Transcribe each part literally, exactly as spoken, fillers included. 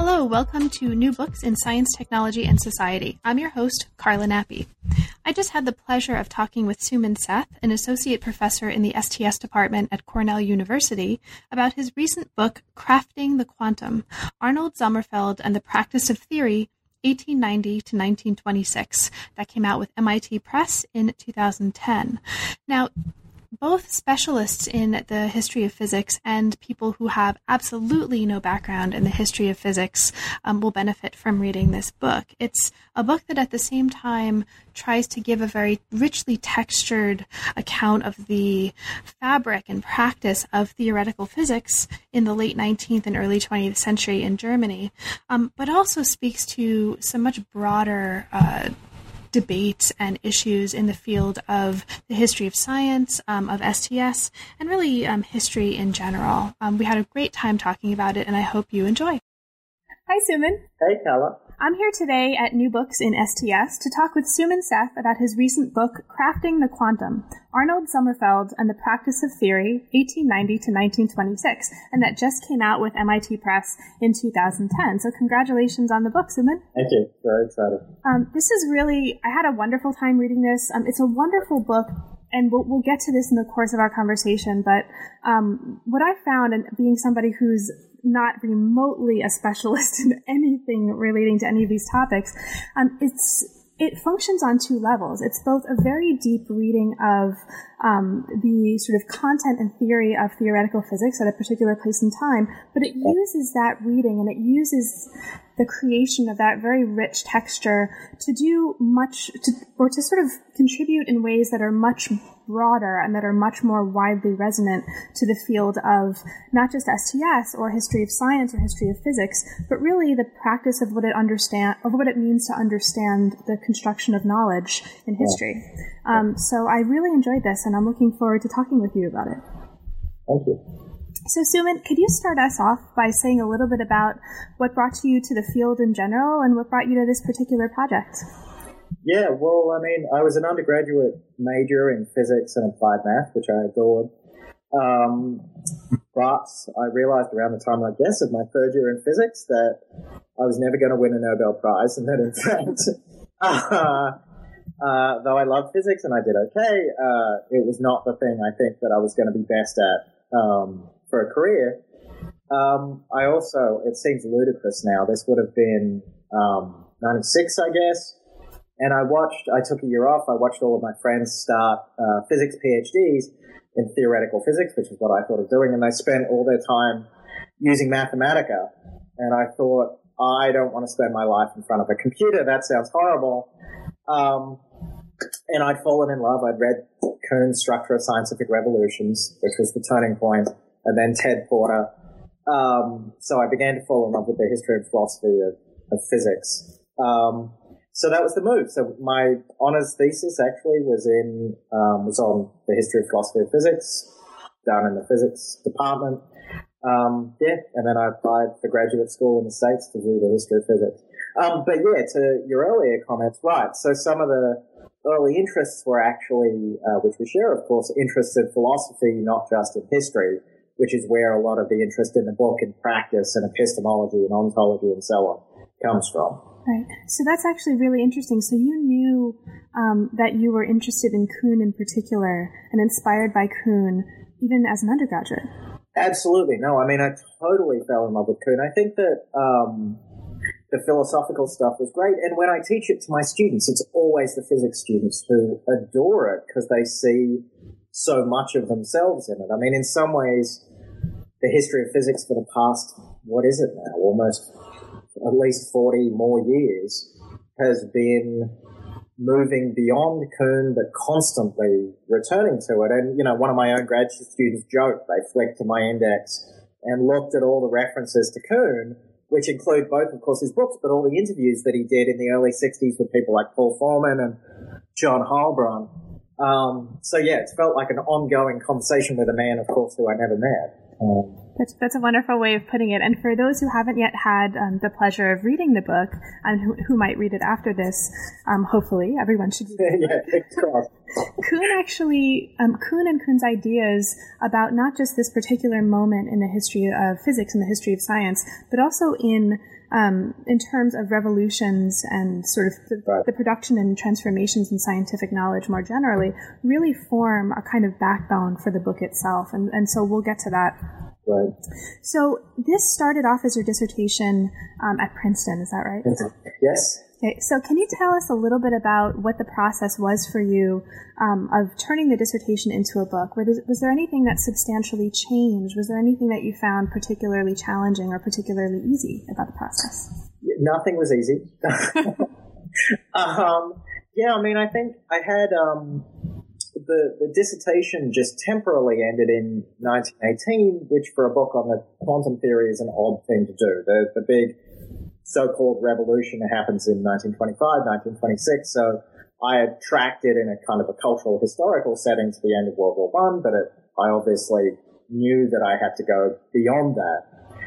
Hello, welcome to New Books in Science, Technology, and Society. I'm your host, Carla Nappi. I just had the pleasure of talking with Suman Seth, an associate professor in the S T S department at Cornell University, about his recent book, Crafting the Quantum, Arnold Sommerfeld and the Practice of Theory, eighteen ninety to nineteen twenty-six, that came out with M I T Press in two thousand ten. Now, both specialists in the history of physics and people who have absolutely no background in the history of physics um, will benefit from reading this book. It's a book that at the same time tries to give a very richly textured account of the fabric and practice of theoretical physics in the late nineteenth and early twentieth century in Germany, um, but also speaks to some much broader uh, debates and issues in the field of the history of science, um, of S T S, and really um, history in general. Um, we had a great time talking about it, and I hope you enjoy. Hi, Suman. Hey, Carla. I'm here today at New Books in S T S to talk with Suman Seth about his recent book, Crafting the Quantum, Arnold Sommerfeld and the Practice of Theory, eighteen ninety to nineteen twenty-six, and that just came out with M I T Press in two thousand ten. So congratulations on the book, Suman. Thank you. Very excited. Um, this is really, I had a wonderful time reading this. Um, it's a wonderful book, and we'll, we'll get to this in the course of our conversation, but um, what I found, and being somebody who's not remotely a specialist in anything relating to any of these topics, um, it's it functions on two levels. It's both a very deep reading of um, the sort of content and theory of theoretical physics at a particular place in time, but it uses that reading and it uses the creation of that very rich texture to do much, to, or to sort of contribute in ways that are much broader and that are much more widely resonant to the field of not just S T S or history of science or history of physics, but really the practice of what it understand, of what it means to understand the construction of knowledge in history. Um, so I really enjoyed this, and I'm looking forward to talking with you about it. Thank you. So, Suman, could you start us off by saying a little bit about what brought you to the field in general and what brought you to this particular project? Yeah, well, I mean, I was an undergraduate major in physics and applied math, which I adored. Um, but I realized around the time, I guess, of my third year in physics that I was never going to win a Nobel Prize, and that, in fact, uh, uh, though I loved physics and I did okay, uh, it was not the thing I think that I was going to be best at um, for a career. Um, I also, it seems ludicrous now, this would have been um, ninety-six, I guess. And I watched, I took a year off, I watched all of my friends start uh, physics PhDs in theoretical physics, which is what I thought of doing, and they spent all their time using Mathematica. And I thought, I don't want to spend my life in front of a computer, that sounds horrible. Um, and I'd fallen in love, I'd read Kuhn's Structure of Scientific Revolutions, which was the turning point, and then Ted Porter. Um, so I began to fall in love with the history and philosophy of, of physics. Um, So that was the move. So my honors thesis actually was in, um, was on the history of philosophy of physics, down in the physics department. Um, yeah, and then I applied for graduate school in the States to do the history of physics. Um, but yeah, to your earlier comments, right. So some of the early interests were actually, uh, which we share, of course, interests in philosophy, not just in history, which is where a lot of the interest in the book and practice and epistemology and ontology and so on comes from. Right. So that's actually really interesting. So you knew um, that you were interested in Kuhn in particular and inspired by Kuhn even as an undergraduate. Absolutely. No, I mean, I totally fell in love with Kuhn. I think that um, the philosophical stuff was great. And when I teach it to my students, it's always the physics students who adore it because they see so much of themselves in it. I mean, in some ways, the history of physics for the past, what is it now, almost at least forty more years, has been moving beyond Kuhn, but constantly returning to it. And, you know, one of my own graduate students joked, they flicked to my index and looked at all the references to Kuhn, which include both, of course, his books, but all the interviews that he did in the early sixties with people like Paul Foreman and John Heilbronn. Um, so, yeah, it felt like an ongoing conversation with a man, of course, who I never met. Um, That's, that's a wonderful way of putting it. And for those who haven't yet had um, the pleasure of reading the book, and who, who might read it after this, um, hopefully everyone should read it. Yeah, fingers crossed. Kuhn actually, um, Kuhn and Kuhn's ideas about not just this particular moment in the history of physics and the history of science, but also in um, in terms of revolutions and sort of the, right. the production and transformations in scientific knowledge more generally, really form a kind of backbone for the book itself. And, and so we'll get to that. Right. So this started off as your dissertation um, at Princeton, is that right? Yes. Okay, so can you tell us a little bit about what the process was for you um, of turning the dissertation into a book? Was, was there anything that substantially changed? Was there anything that you found particularly challenging or particularly easy about the process? Nothing was easy. um, yeah, I mean, I think I had um, the, the dissertation just temporarily ended in nineteen eighteen, which for a book on the quantum theory is an odd thing to do. The, the big so-called revolution happens in nineteen twenty-five, nineteen twenty-six, so I had tracked it in a kind of a cultural historical setting to the end of World War One, but it, I obviously knew that I had to go beyond that.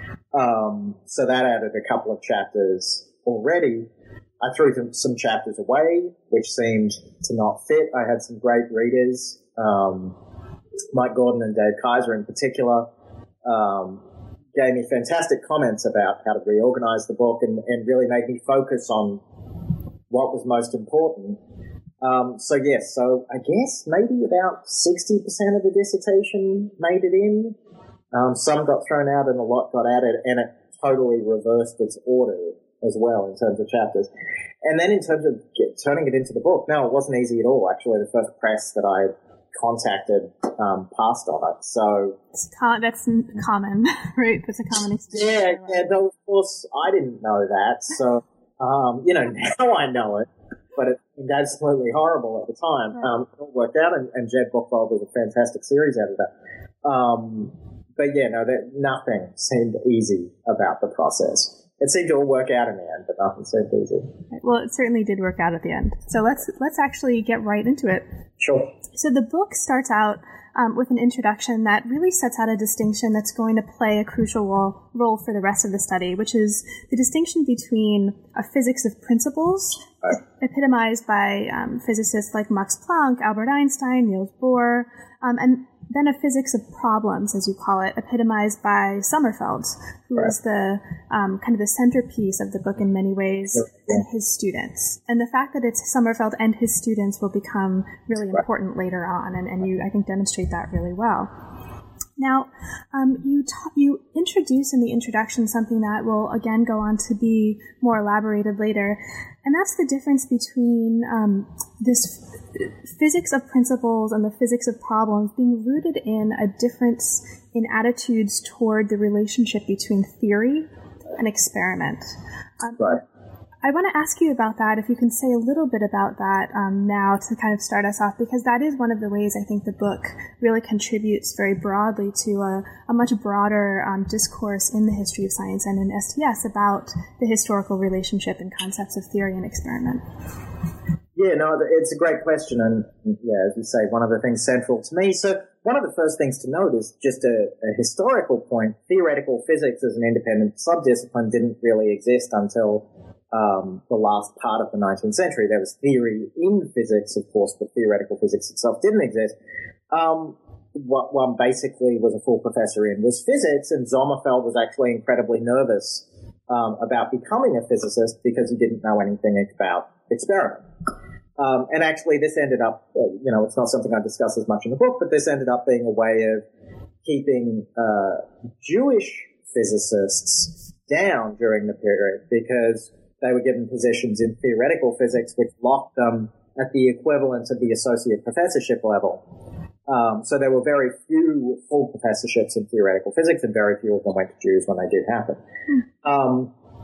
Um, so that added a couple of chapters already. I threw some chapters away, which seemed to not fit. I had some great readers, um, Mike Gordon and Dave Kaiser in particular, um, gave me fantastic comments about how to reorganize the book and, and really made me focus on what was most important. Um, so yes, so I guess maybe about sixty percent of the dissertation made it in. Um, some got thrown out and a lot got added, and it totally reversed its order as well in terms of chapters. And then in terms of get, turning it into the book, no, it wasn't easy at all. Actually, the first press that I contacted um, passed on it. So it's com- that's common, right? That's a common Yeah, experience. yeah. Though of course I didn't know that. So um, you know, now I know it, but it seemed absolutely horrible at the time. Right. Um, it all worked out, and, and Jed Buchwald was a fantastic series out of that. Um, but yeah, no, that nothing seemed easy about the process. It seemed to all work out in the end, but nothing seemed easy. Well, it certainly did work out at the end. So let's let's actually get right into it. Sure. So the book starts out um, with an introduction that really sets out a distinction that's going to play a crucial role, role for the rest of the study, which is the distinction between a physics of principles, right. epitomized by um, physicists like Max Planck, Albert Einstein, Niels Bohr, um, and then a physics of problems, as you call it, epitomized by Sommerfeld, who right. is the um, kind of the centerpiece of the book in many ways, yep. and his students. And the fact that it's Sommerfeld and his students will become really right. important later on, and, and you, I think, demonstrate that really well. Now, um, you ta- you introduce in the introduction something that will again go on to be more elaborated later, and that's the difference between um, this f- physics of principles and the physics of problems being rooted in a difference in attitudes toward the relationship between theory and experiment. Um, right. I want to ask you about that, if you can say a little bit about that um, now to kind of start us off, because that is one of the ways I think the book really contributes very broadly to a, a much broader um, discourse in the history of science and in S T S about the historical relationship and concepts of theory and experiment. Yeah, no, it's a great question, and yeah, as you say, one of the things central to me. So one of the first things to note is just a, a historical point. Theoretical physics as an independent subdiscipline didn't really exist until Um, the last part of the nineteenth century. There was theory in physics, of course, but theoretical physics itself didn't exist. Um, what one basically was a full professor in was physics, and Sommerfeld was actually incredibly nervous um, about becoming a physicist because he didn't know anything about experiment. Um, and actually this ended up, uh, you know, it's not something I discuss as much in the book, but this ended up being a way of keeping uh, Jewish physicists down during the period, because they were given positions in theoretical physics, which locked them at the equivalent of the associate professorship level. Um, so there were very few full professorships in theoretical physics, and very few of them went to Jews when they did happen. Mm. Um,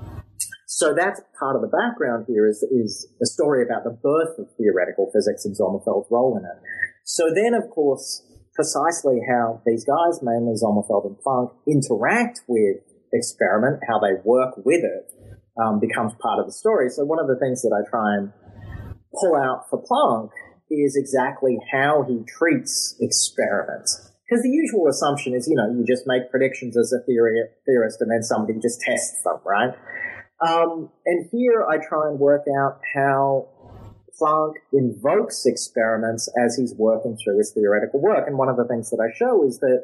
so that's part of the background here is, is a story about the birth of theoretical physics and Sommerfeld's role in it. So then, of course, precisely how these guys, mainly Sommerfeld and Planck, interact with experiment, how they work with it, Um, becomes part of the story. So one of the things that I try and pull out for Planck is exactly how he treats experiments. Because the usual assumption is, you know, you just make predictions as a theory, theorist and then somebody just tests them, right? Um, and here I try and work out how Planck invokes experiments as he's working through his theoretical work. And one of the things that I show is that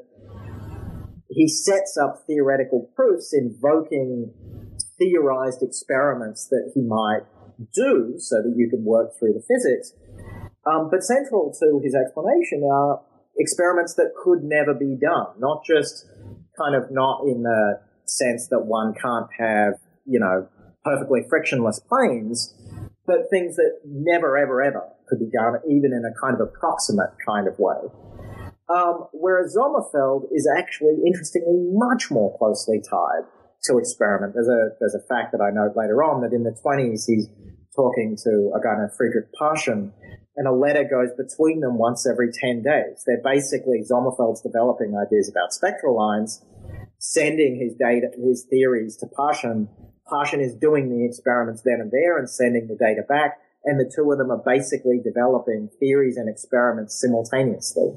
he sets up theoretical proofs invoking theorized experiments that he might do so that you can work through the physics. Um, but central to his explanation are experiments that could never be done, not just kind of not in the sense that one can't have, you know, perfectly frictionless planes, but things that never, ever, ever could be done, even in a kind of approximate kind of way. Um, whereas Sommerfeld is actually, interestingly, much more closely tied to experiment. There's a there's a fact that I note later on that in the twenties he's talking to a guy named Friedrich Paschen, and a letter goes between them once every ten days. They're basically, Sommerfeld's developing ideas about spectral lines, sending his data, his theories to Paschen. Paschen is doing the experiments then and there and sending the data back, and the two of them are basically developing theories and experiments simultaneously.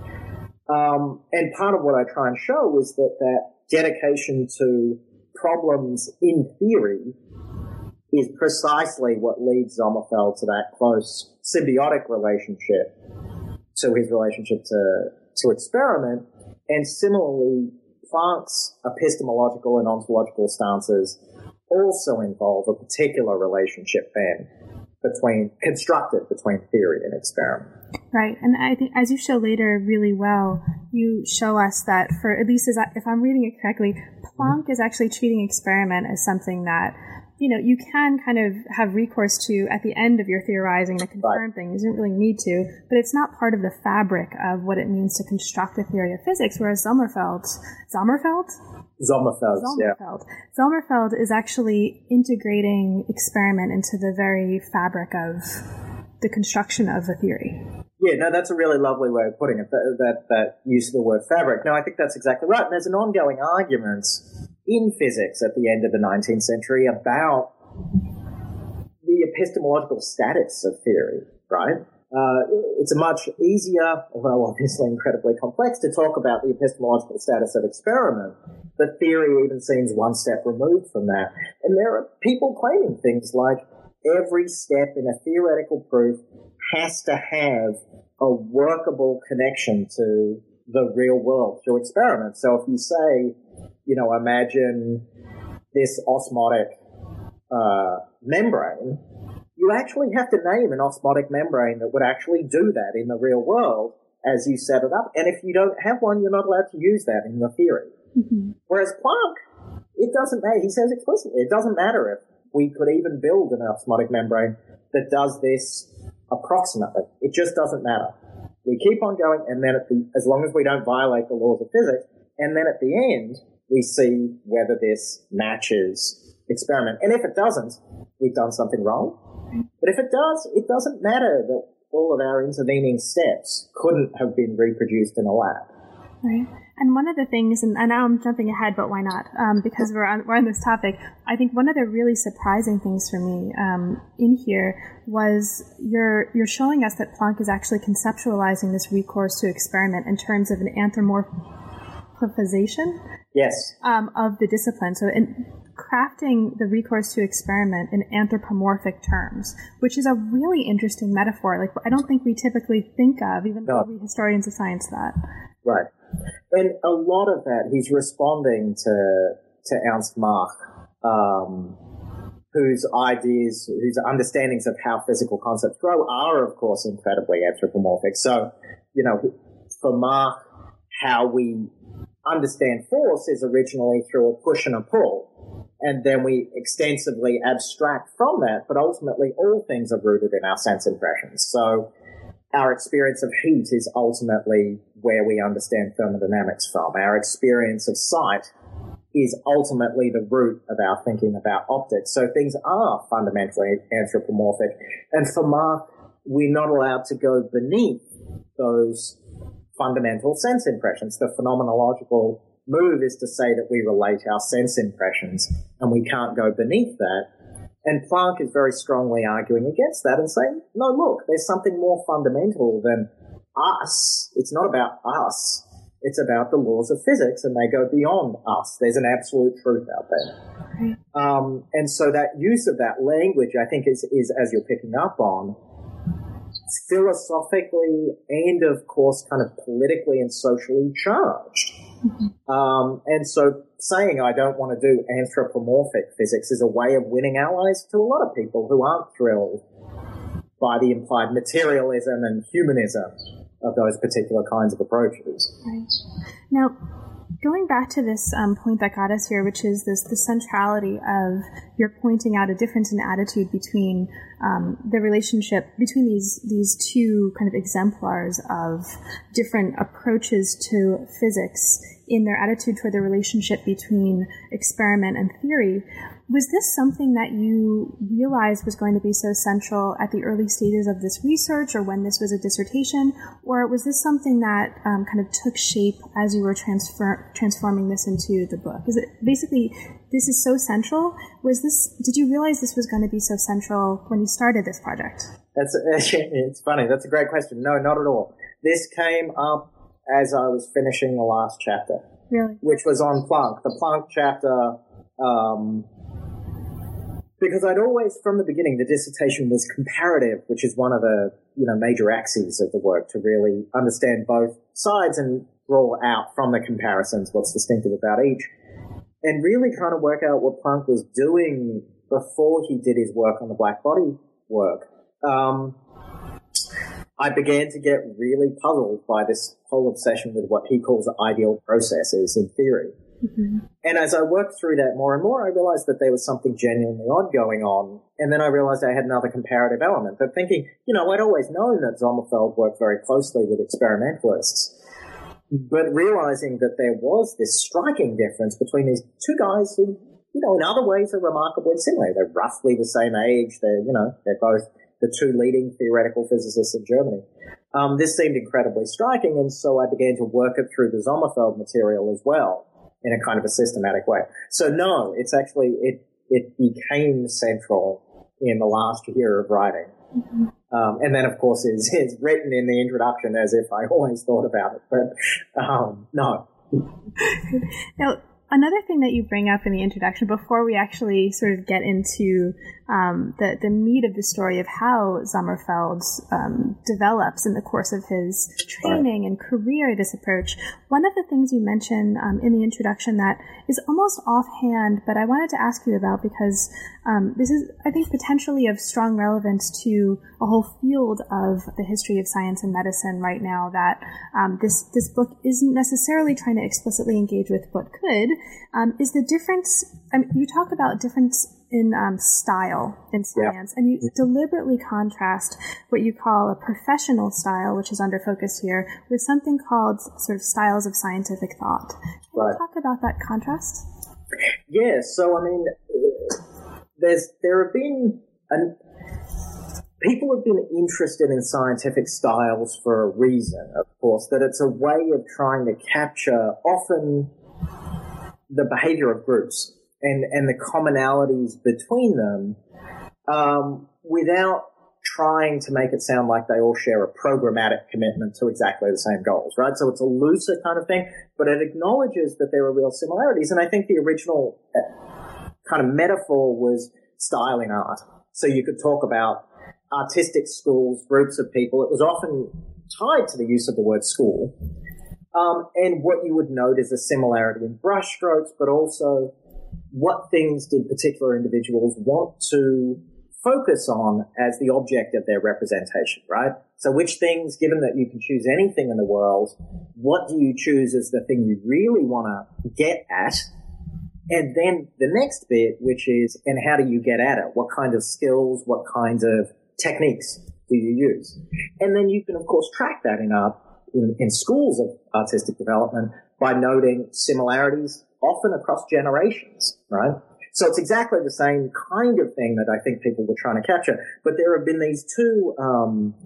Um, and part of what I try and show is that that dedication to problems in theory is precisely what leads Sommerfeld to that close symbiotic relationship to his relationship to, to experiment. And similarly, Planck's epistemological and ontological stances also involve a particular relationship then between, constructed between theory and experiment. Right. And I think, as you show later really well, you show us that for, at least as I, if I'm reading it correctly, Planck is actually treating experiment as something that, you know, you can kind of have recourse to at the end of your theorizing to confirm right. things. You don't really need to, but it's not part of the fabric of what it means to construct a theory of physics, whereas Sommerfeld, Sommerfeld? Sommerfeld, Sommerfeld. yeah. Sommerfeld is actually integrating experiment into the very fabric of the construction of a theory. Yeah, no, that's a really lovely way of putting it, that, that, that use of the word fabric. No, I think that's exactly right. And there's an ongoing argument in physics at the end of the nineteenth century about the epistemological status of theory, right? Uh, it's a much easier, although obviously incredibly complex, to talk about the epistemological status of experiment. But theory even seems one step removed from that. And there are people claiming things like every step in a theoretical proof has to have a workable connection to the real world through experiments. So if you say, you know, imagine this osmotic uh, membrane, you actually have to name an osmotic membrane that would actually do that in the real world as you set it up. And if you don't have one, you're not allowed to use that in your theory. Mm-hmm. Whereas Planck, it doesn't matter. He says explicitly, it doesn't matter if we could even build an osmotic membrane that does this approximately. It just doesn't matter. We keep on going, and then at the, as long as we don't violate the laws of physics, and then at the end, we see whether this matches experiment. And if it doesn't, we've done something wrong. But if it does, it doesn't matter that all of our intervening steps couldn't have been reproduced in a lab. Right. And one of the things, and now I'm jumping ahead, but why not? Um, because we're on, we're on this topic. I think one of the really surprising things for me um, in here was you're you're showing us that Planck is actually conceptualizing this recourse to experiment in terms of an anthropomorphization. Yes. Um, of the discipline. So in crafting the recourse to experiment in anthropomorphic terms, which is a really interesting metaphor. Like, I don't think we typically think of, even no. though we historians of science, that. Right. And a lot of that, he's responding to to Ernst Mach, um, whose ideas, whose understandings of how physical concepts grow are, of course, incredibly anthropomorphic. So, you know, for Mach, how we understand force is originally through a push and a pull. And then we extensively abstract from that, but ultimately all things are rooted in our sense impressions. So our experience of heat is ultimately where we understand thermodynamics from. Our experience of sight is ultimately the root of our thinking about optics. So things are fundamentally anthropomorphic. And for Mach, we're not allowed to go beneath those fundamental sense impressions. The phenomenological move is to say that we relate our sense impressions, and we can't go beneath that. And Planck is very strongly arguing against that and saying, no, look, there's something more fundamental than us. It's not about us. It's about the laws of physics, and they go beyond us. There's an absolute truth out there. Um, and so that use of that language, I think, is, is, as you're picking up on, philosophically and, of course, kind of politically and socially charged. Mm-hmm. Um, and so saying I don't want to do anthropomorphic physics is a way of winning allies to a lot of people who aren't thrilled by the implied materialism and humanism of those particular kinds of approaches. Right. Now, going back to this um, point that got us here, which is this the centrality of you're pointing out a difference in attitude between um, the relationship between these these two kind of exemplars of different approaches to physics in their attitude toward the relationship between experiment and theory. Was this something that you realized was going to be so central at the early stages of this research or when this was a dissertation, or was this something that um, kind of took shape as you were transfer- transforming this into the book? Is it basically, this is so central? Was this, did you realize this was going to be so central when you started this project? That's It's funny. That's a great question. No, not at all. This came up as I was finishing the last chapter. Really? Which was on Planck. The Planck chapter, um, because I'd always, from the beginning, the dissertation was comparative, which is one of the, you know, major axes of the work, to really understand both sides and draw out from the comparisons what's distinctive about each, and really trying to work out what Planck was doing before he did his work on the black body work. Um, I began to get really puzzled by this whole obsession with what he calls ideal processes in theory. Mm-hmm. And as I worked through that more and more, I realized that there was something genuinely odd going on. And then I realized I had another comparative element. But thinking, you know, I'd always known that Sommerfeld worked very closely with experimentalists. But realizing that there was this striking difference between these two guys who, you know, in other ways are remarkably similar. They're roughly the same age. They're, you know, they're both the two leading theoretical physicists of Germany. Um, this seemed incredibly striking, and so I began to work it through the Sommerfeld material as well in a kind of a systematic way. So no, it's actually, it, it became central in the last year of writing. Mm-hmm. Um, and then, of course, is is written in the introduction as if I always thought about it. But um, no. Now, another thing that you bring up in the introduction, before we actually sort of get into um, the, the meat of the story of how Sommerfeld um, develops in the course of his training and career, this approach, one of the things you mentioned um, in the introduction that is almost offhand, but I wanted to ask you about because um, this is, I think, potentially of strong relevance to a whole field of the history of science and medicine right now, that um, this, this book isn't necessarily trying to explicitly engage with, but could, um, is the difference, I mean, you talk about difference in um, style in science, yeah. and you deliberately contrast what you call a professional style, which is under focus here, with something called sort of styles of scientific thought. Can right. you talk about that contrast? Yeah, so I mean, there's there have been an, people have been interested in scientific styles for a reason, of course, that it's a way of trying to capture often the behavior of groups and, and the commonalities between them, um, without trying to make it sound like they all share a programmatic commitment to exactly the same goals, right? So it's a looser kind of thing, but it acknowledges that there are real similarities. And I think the original kind of metaphor was style in art. So you could talk about artistic schools, groups of people. It was often tied to the use of the word school. Um, and what you would note is a similarity in brushstrokes, but also what things did particular individuals want to focus on as the object of their representation, right? So which things, given that you can choose anything in the world, what do you choose as the thing you really want to get at? And then the next bit, which is, and how do you get at it? What kind of skills, what kinds of techniques do you use? And then you can, of course, track that in art, in, in schools of artistic development by noting similarities often across generations, right? So it's exactly the same kind of thing that I think people were trying to capture. But there have been these two um,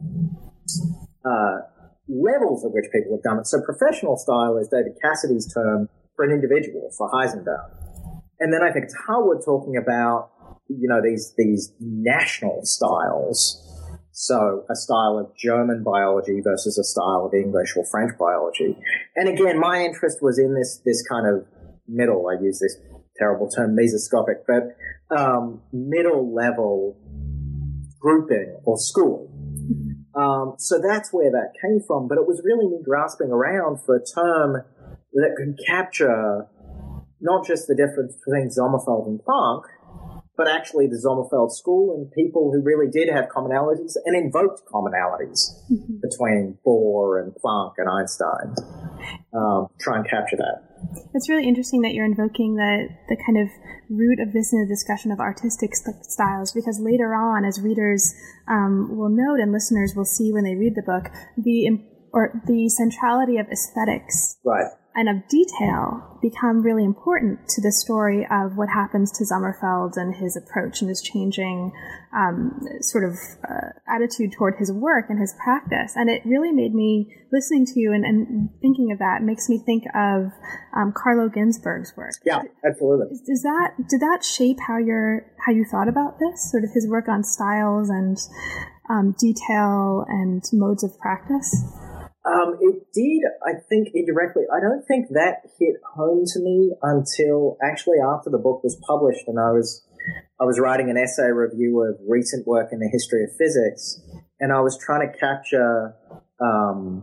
uh, levels at which people have done it. So professional style is David Cassidy's term for an individual, for Heisenberg. And then I think it's Harwood talking about, you know, these these national styles. So a style of German biology versus a style of English or French biology. And again, my interest was in this this kind of middle, I use this terrible term, mesoscopic, but um, middle level grouping or school. Um, so that's where that came from. But it was really me grasping around for a term that could capture not just the difference between Sommerfeld and Planck, but actually the Sommerfeld school and people who really did have commonalities and invoked commonalities mm-hmm. between Bohr and Planck and Einstein. Um, try and capture that. It's really interesting that you're invoking the, the kind of root of this in a discussion of artistic st- styles, because later on, as readers um, will note and listeners will see when they read the book, the or the centrality of aesthetics right. and of detail become really important to the story of what happens to Sommerfeld and his approach and his changing um, sort of uh, attitude toward his work and his practice. And it really made me, listening to you and, and thinking of that, makes me think of um, Carlo Ginzburg's work. Yeah, absolutely. Does that, did that shape how you're, how you thought about this, sort of his work on styles and um, detail and modes of practice? Um, it did, I think, indirectly. I don't think that hit home to me until actually after the book was published, and I was I was writing an essay review of recent work in the history of physics, and I was trying to capture um,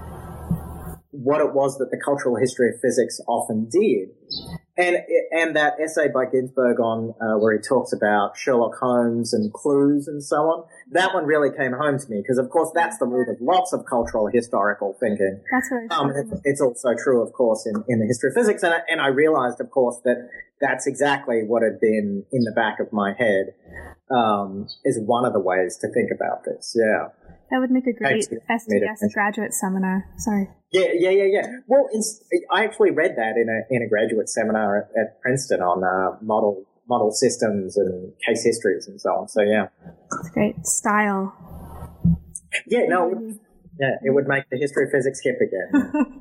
what it was that the cultural history of physics often did. And and that essay by Ginzburg on uh, where he talks about Sherlock Holmes and clues and so on, that one really came home to me because, of course, that's the root of lots of cultural historical thinking. That's right. Um, it, it's also true, of course, in, in the history of physics. And I, and I realized, of course, that that's exactly what had been in the back of my head um, is one of the ways to think about this. Yeah. That would make a great S T S graduate seminar. Sorry. Yeah, yeah, yeah, yeah. Well, it's, I actually read that in a in a graduate seminar at, at Princeton on uh, model model systems and case histories and so on. So yeah, that's great style. Yeah, no, it would, yeah, it would make the history of physics hip again.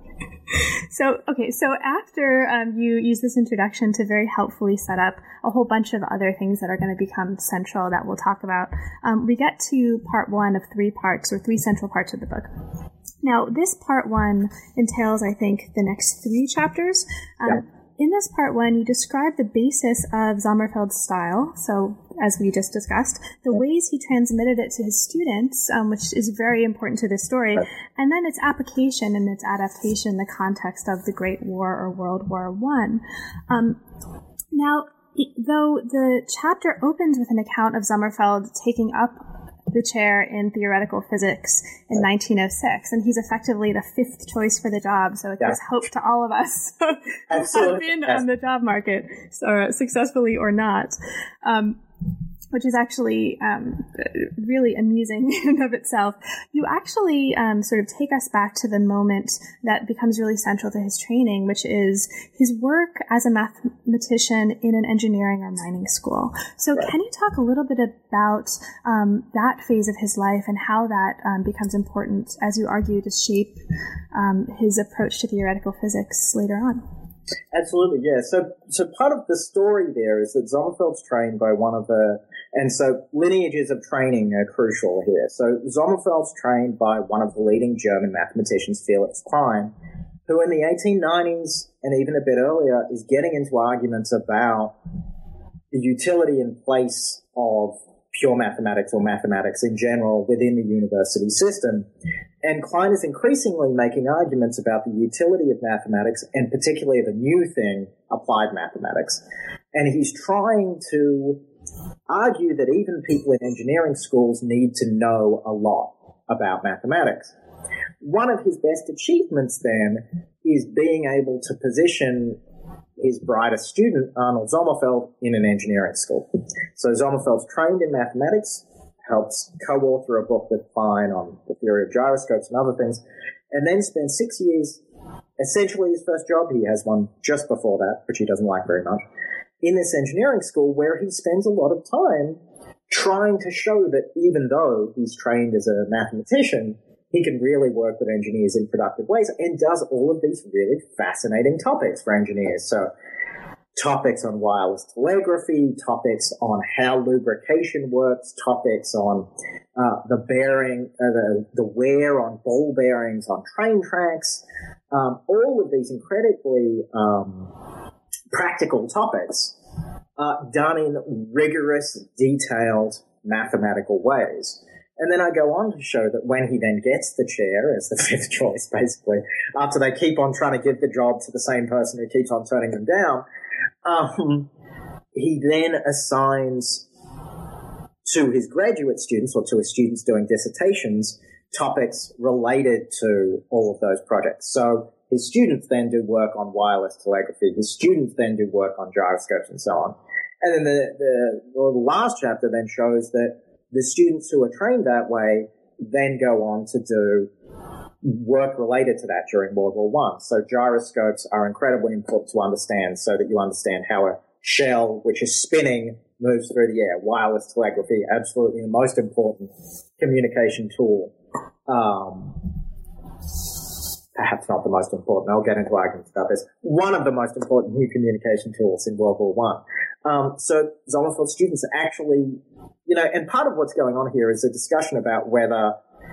So, okay, so after um, you use this introduction to very helpfully set up a whole bunch of other things that are going to become central that we'll talk about, um, we get to part one of three parts, or three central parts of the book. Now, this part one entails, I think, the next three chapters. Um, yeah. In this part one, you describe the basis of Sommerfeld's style. So, as we just discussed, the ways he transmitted it to his students, um, which is very important to this story, right. And then its application and its adaptation in the context of the Great War or World War One. Um, now, though the chapter opens with an account of Sommerfeld taking up the chair in theoretical physics in nineteen oh six, and he's effectively the fifth choice for the job, so it gives yeah. hope to all of us who have been yes. on the job market, so successfully or not. Um, which is actually um, really amusing in and of itself. You actually um, sort of take us back to the moment that becomes really central to his training, which is his work as a mathematician in an engineering or mining school. So right. Can you talk a little bit about um, that phase of his life and how that um, becomes important, as you argue, to shape um, his approach to theoretical physics later on? Absolutely, yeah. So, so part of the story there is that Sommerfeld's trained by one of the, and so lineages of training are crucial here. So Sommerfeld's trained by one of the leading German mathematicians, Felix Klein, who in the eighteen nineties and even a bit earlier is getting into arguments about the utility and place of pure mathematics or mathematics in general within the university system. And Klein is increasingly making arguments about the utility of mathematics and particularly of a new thing, applied mathematics. And he's trying to argue that even people in engineering schools need to know a lot about mathematics. One of his best achievements then is being able to position his brightest student, Arnold Sommerfeld, in an engineering school. So Sommerfeld's trained in mathematics, helps co-author a book with Klein on the theory of gyroscopes and other things, and then spends six years, essentially his first job, he has one just before that, which he doesn't like very much, in this engineering school where he spends a lot of time trying to show that even though he's trained as a mathematician, he can really work with engineers in productive ways and does all of these really fascinating topics for engineers. So topics on wireless telegraphy, topics on how lubrication works, topics on uh, the bearing, uh, the, the wear on ball bearings on train tracks, um, all of these incredibly um, practical topics uh, done in rigorous, detailed mathematical ways. And then I go on to show that when he then gets the chair as the fifth choice, basically, after they keep on trying to give the job to the same person who keeps on turning them down, um, he then assigns to his graduate students or to his students doing dissertations topics related to all of those projects. So his students then do work on wireless telegraphy. His students then do work on gyroscopes and so on. And then the, the, the last chapter then shows that the students who are trained that way then go on to do work related to that during World War One. So gyroscopes are incredibly important to understand so that you understand how a shell, which is spinning, moves through the air. Wireless telegraphy, absolutely the most important communication tool. Um, perhaps not the most important. I'll get into arguments about this. One of the most important new communication tools in World War One. Um, so Sommerfeld students actually, you know, and part of what's going on here is a discussion about whether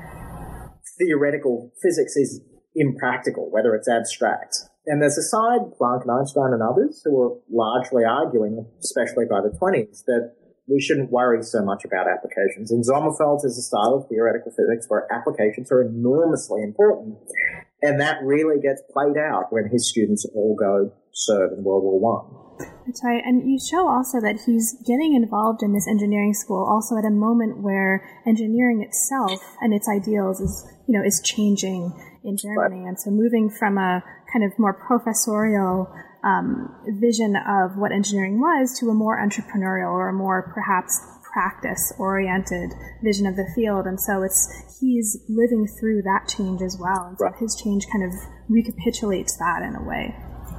theoretical physics is impractical, whether it's abstract. And there's a side, Planck and Einstein and others, who are largely arguing, especially by the twenties, that we shouldn't worry so much about applications. And Sommerfeld is a style of theoretical physics where applications are enormously important. And that really gets played out when his students all go serve in World War One. That's right. And you show also that he's getting involved in this engineering school also at a moment where engineering itself and its ideals is, you know, is changing in Germany. Right. And so moving from a kind of more professorial um, vision of what engineering was to a more entrepreneurial or a more perhaps practice-oriented vision of the field. And so it's he's living through that change as well. And so right. his change kind of recapitulates that in a way.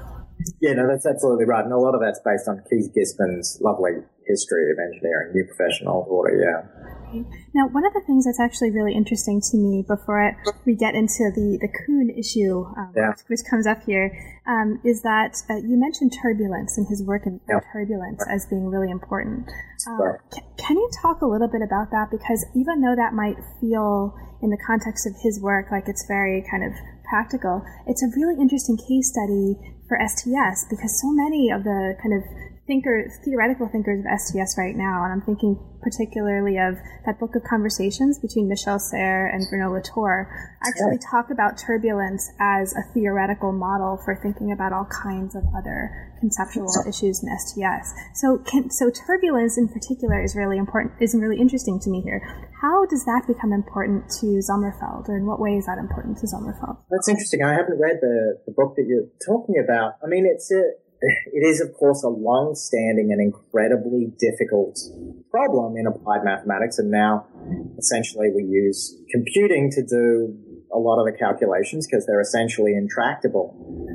Yeah, no, that's absolutely right. And a lot of that's based on Keith Gispen's lovely history of engineering, New Professional Order, yeah. Now, one of the things that's actually really interesting to me before I, we get into the, the Kuhn issue, um, yeah. which, which comes up here, um, is that uh, you mentioned turbulence and his work in yeah. turbulence as being really important. Um, right. c- can you talk a little bit about that? Because even though that might feel, in the context of his work, like it's very kind of practical, it's a really interesting case study for S T S because so many of the kind of thinkers, theoretical thinkers of S T S right now, and I'm thinking particularly of that book of conversations between Michel Serres and Bruno Latour, actually yeah. talk about turbulence as a theoretical model for thinking about all kinds of other conceptual issues in S T S. So, can, so turbulence in particular is really important, is really interesting to me here. How does that become important to Sommerfeld, or in what way is that important to Sommerfeld? That's interesting. I haven't read the, the book that you're talking about. I mean, it's a, it is, of course, a long-standing and incredibly difficult problem in applied mathematics, and now essentially we use computing to do a lot of the calculations because they're essentially intractable.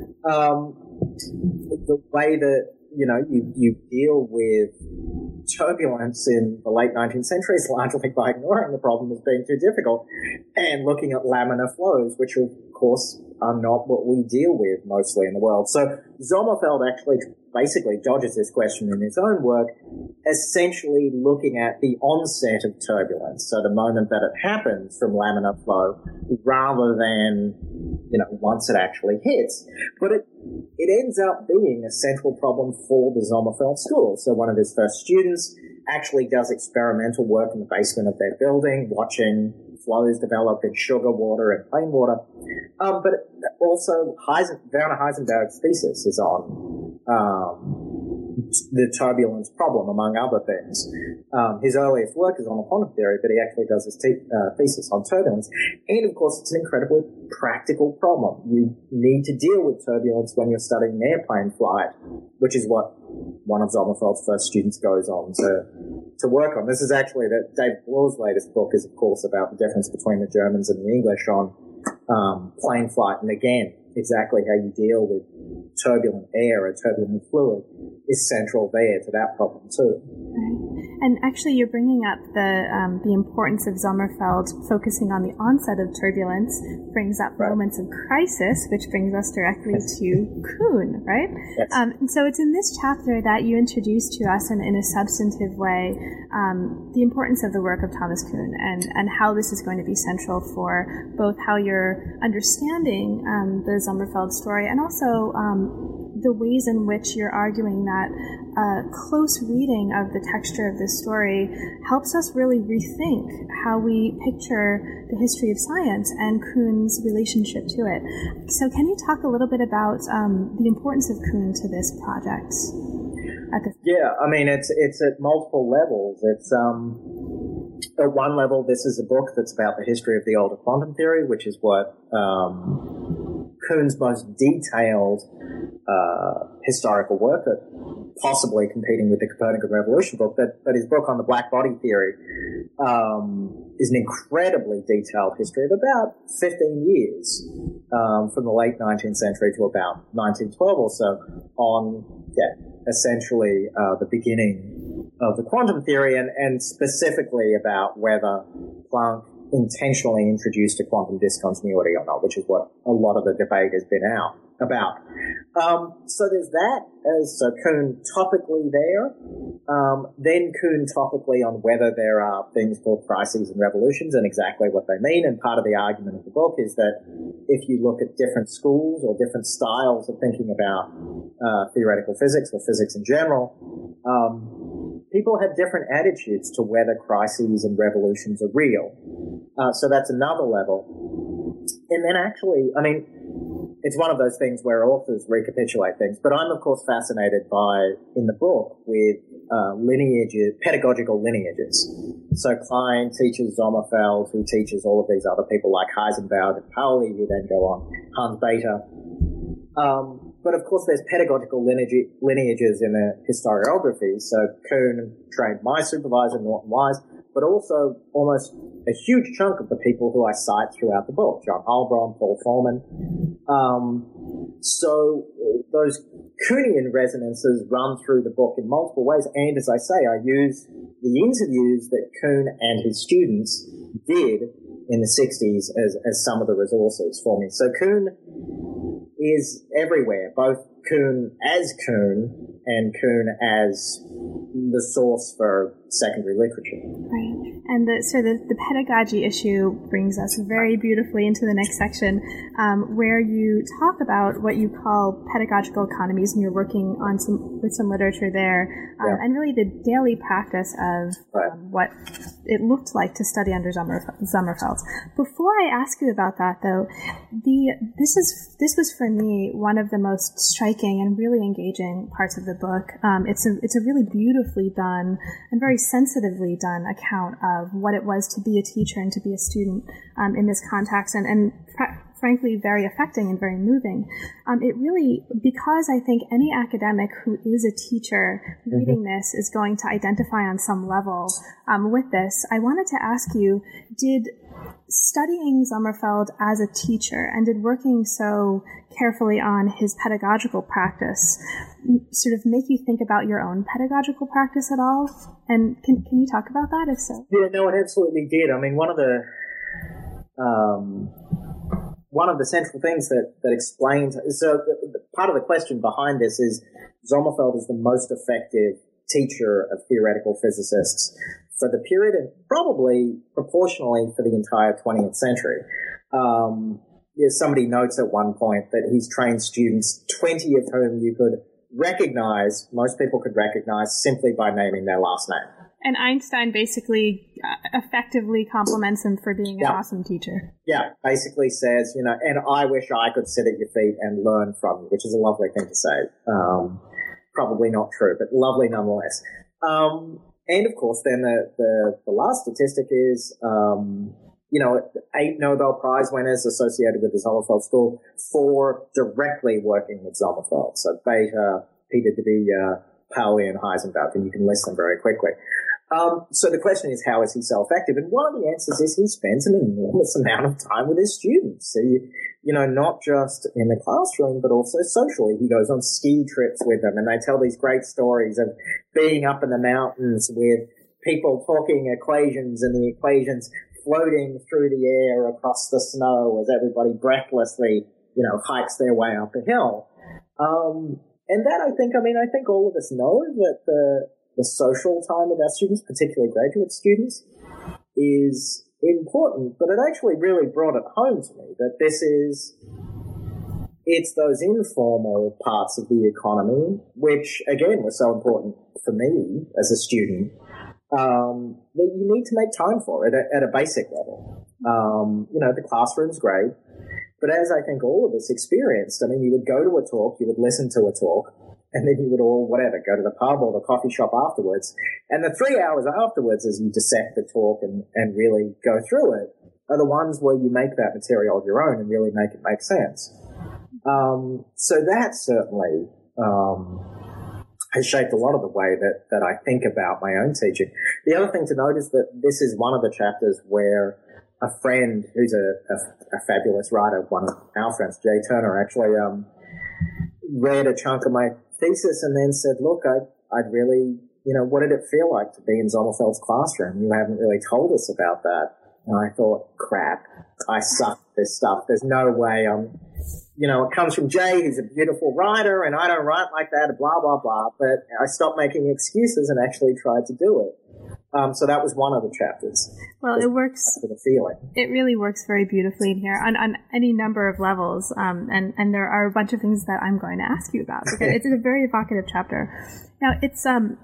Um, the way that, you know, you, you deal with turbulence in the late nineteenth century is largely by ignoring the problem as being too difficult and looking at laminar flows, which of course are not what we deal with mostly in the world. So Sommerfeld actually basically dodges this question in his own work, essentially looking at the onset of turbulence, so the moment that it happens from laminar flow, rather than, you know, once it actually hits. But it it ends up being a central problem for the Sommerfeld school. So one of his first students actually does experimental work in the basement of their building, watching flows develop in sugar water and plain water. Um, but also Heisen, Werner Heisenberg's thesis is on um, the turbulence problem, among other things. Um, his earliest work is on quantum theory, but he actually does his te- uh, thesis on turbulence. And, of course, it's an incredibly practical problem. You need to deal with turbulence when you're studying airplane flight, which is what one of Sommerfeld's first students goes on to to work on. This is actually that David Bloor's latest book is, of course, about the difference between the Germans and the English on um, plane flight. And again, exactly how you deal with turbulent air or turbulent fluid is central there to that problem too. Right. And actually, you're bringing up the um, the importance of Sommerfeld focusing on the onset of turbulence, brings up right. moments of crisis, which brings us directly yes. to Kuhn, right? Yes. Um, and so it's in this chapter that you introduce to us in, in a substantive way um, the importance of the work of Thomas Kuhn and, and how this is going to be central for both how you're understanding um, the Sommerfeld story and also um, the ways in which you're arguing that a close reading of the texture of this story helps us really rethink how we picture the history of science and Kuhn's relationship to it. So can you talk a little bit about um, the importance of Kuhn to this project? At this yeah, I mean, it's it's at multiple levels. It's um, at one level, this is a book that's about the history of the older quantum theory, which is what um, Kuhn's most detailed uh, historical work, that possibly competing with the Copernican Revolution book, but, but his book on the black body theory um, is an incredibly detailed history of about fifteen years, um, from the late nineteenth century to about nineteen twelve or so, on, yeah, essentially uh, the beginning of the quantum theory, and, and specifically about whether Planck intentionally introduced a quantum discontinuity or not, which is what a lot of the debate has been out about. Um, so there's that, as so Kuhn topically there. Um, then Kuhn topically on whether there are things called crises and revolutions and exactly what they mean. And part of the argument of the book is that if you look at different schools or different styles of thinking about uh, theoretical physics or physics in general, um, people have different attitudes to whether crises and revolutions are real. Uh, so that's another level. And then actually, I mean, it's one of those things where authors recapitulate things, but I'm of course fascinated by, in the book, with uh, lineages, pedagogical lineages. So Klein teaches Sommerfeld, who teaches all of these other people like Heisenberg and Pauli, who then go on, Hans Bethe. Um, but of course there's pedagogical lineage, lineages in the historiography. So Kuhn trained my supervisor, Norton Wise, but also almost a huge chunk of the people who I cite throughout the book, John Heilbronn, Paul Forman. Um, so those Kuhnian resonances run through the book in multiple ways. And as I say, I use the interviews that Kuhn and his students did in the sixties as, as some of the resources for me. So Kuhn is everywhere, both Kuhn as Kuhn and Kuhn as the source for secondary literature. Right. And the, so the, the pedagogy issue brings us very beautifully into the next section, um, where you talk about what you call pedagogical economies, and you're working on some with some literature there, um, yeah. and really the daily practice of right. um, what it looked like to study under Sommerfeld. Before I ask you about that, though, the this is this was for me one of the most striking and really engaging parts of the book. Um, it's a it's a really beautifully done and very sensitively done account of what it was to be a teacher and to be a student um, in this context, and, and fr- frankly very affecting and very moving. Um, it really, because I think any academic who is a teacher reading mm-hmm. this is going to identify on some level um, with this, I wanted to ask you, did studying Sommerfeld as a teacher and did working so carefully on his pedagogical practice sort of make you think about your own pedagogical practice at all? And can can you talk about that, if so? Yeah, no, it absolutely did. I mean, one of the um, one of the central things that, that explains, so the, the, part of the question behind this is Sommerfeld is the most effective teacher of theoretical physicists for the period and probably proportionally for the entire twentieth century. Um, somebody notes at one point that he's trained students, twenty of whom you could recognize, most people could recognize simply by naming their last name. And Einstein basically uh, effectively compliments him for being an yeah. awesome teacher. Yeah, basically says, you know, and I wish I could sit at your feet and learn from you, which is a lovely thing to say. Um, probably not true, but lovely nonetheless. Um, and of course, then the, the, the last statistic is, um, you know, eight Nobel Prize winners associated with the Sommerfeld School, four directly working with Sommerfeld. So Bethe, Peter Debye, Pauli, and Heisenberg, and you can list them very quickly. Um, so the question is, how is he so effective? And one of the answers is he spends an enormous amount of time with his students. So, you, you know, not just in the classroom, but also socially. He goes on ski trips with them, and they tell these great stories of being up in the mountains with people talking equations and the equations floating through the air across the snow as everybody breathlessly, you know, hikes their way up a hill. Um, and that, I think, I mean, I think all of us know that the, the social time of our students, particularly graduate students, is important, but it actually really brought it home to me that this is, it's those informal parts of the economy, which, again, were so important for me as a student, um, that you need to make time for at a, at a basic level. Um, you know, the classroom's great, but as I think all of us experienced, I mean, you would go to a talk, you would listen to a talk, and then you would all, whatever, go to the pub or the coffee shop afterwards. And the three hours afterwards, as you dissect the talk and, and really go through it, are the ones where you make that material your own and really make it make sense. Um, so that certainly um, has shaped a lot of the way that, that I think about my own teaching. The other thing to note is that this is one of the chapters where a friend who's a, a, a fabulous writer, one of our friends, Jay Turner, actually um, read a chunk of my thesis and then said, look, I, I'd really, you know, what did it feel like to be in Sommerfeld's classroom? You haven't really told us about that. And I thought, crap, I suck at this stuff. There's no way I'm, you know, it comes from Jay, who's a beautiful writer, and I don't write like that, blah, blah, blah. But I stopped making excuses and actually tried to do it. Um, so that was one of the chapters. Well, it works. For the feeling. It really works very beautifully in here on, on any number of levels. Um, and, and there are a bunch of things that I'm going to ask you about because it's a very evocative chapter. Now, it's, um,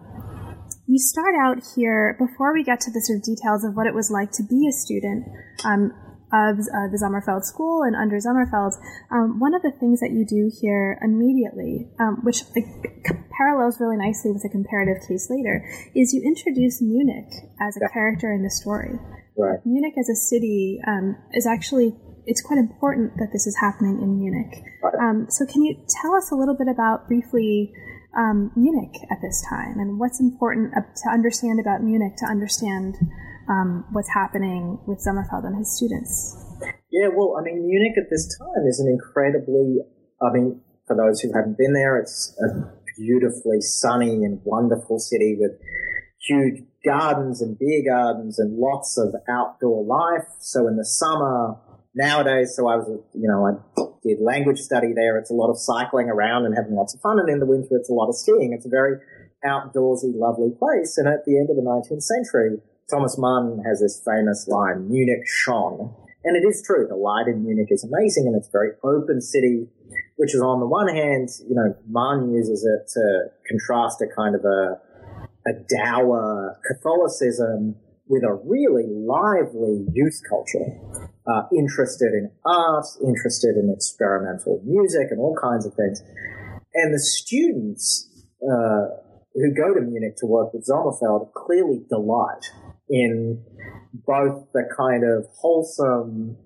we start out here before we get to the sort of details of what it was like to be a student, um, of uh, the Sommerfeld School and under Sommerfeld. Um, one of the things that you do here immediately, um, which like, parallels really nicely with a comparative case later, is you introduce Munich as a yeah. character in the story. Right. Munich as a city um, is actually, it's quite important that this is happening in Munich. Right. Um, so can you tell us a little bit about, briefly, um, Munich at this time and what's important to understand about Munich to understand um, what's happening with Sommerfeld and his students? Yeah, well, I mean, Munich at this time is an incredibly, I mean, for those who haven't been there, it's a beautifully sunny and wonderful city with huge gardens and beer gardens and lots of outdoor life. So in the summer, nowadays, so I was, you know, I did language study there. It's a lot of cycling around and having lots of fun. And in the winter, it's a lot of skiing. It's a very outdoorsy, lovely place. And at the end of the nineteenth century, Thomas Mann has this famous line, Munich shone. And it is true. The light in Munich is amazing and it's a very open city, which is on the one hand, you know, Mann uses it to contrast a kind of a, a dour Catholicism with a really lively youth culture, uh, interested in art, interested in experimental music and all kinds of things. And the students, uh, who go to Munich to work with Sommerfeld clearly delight in both the kind of wholesome,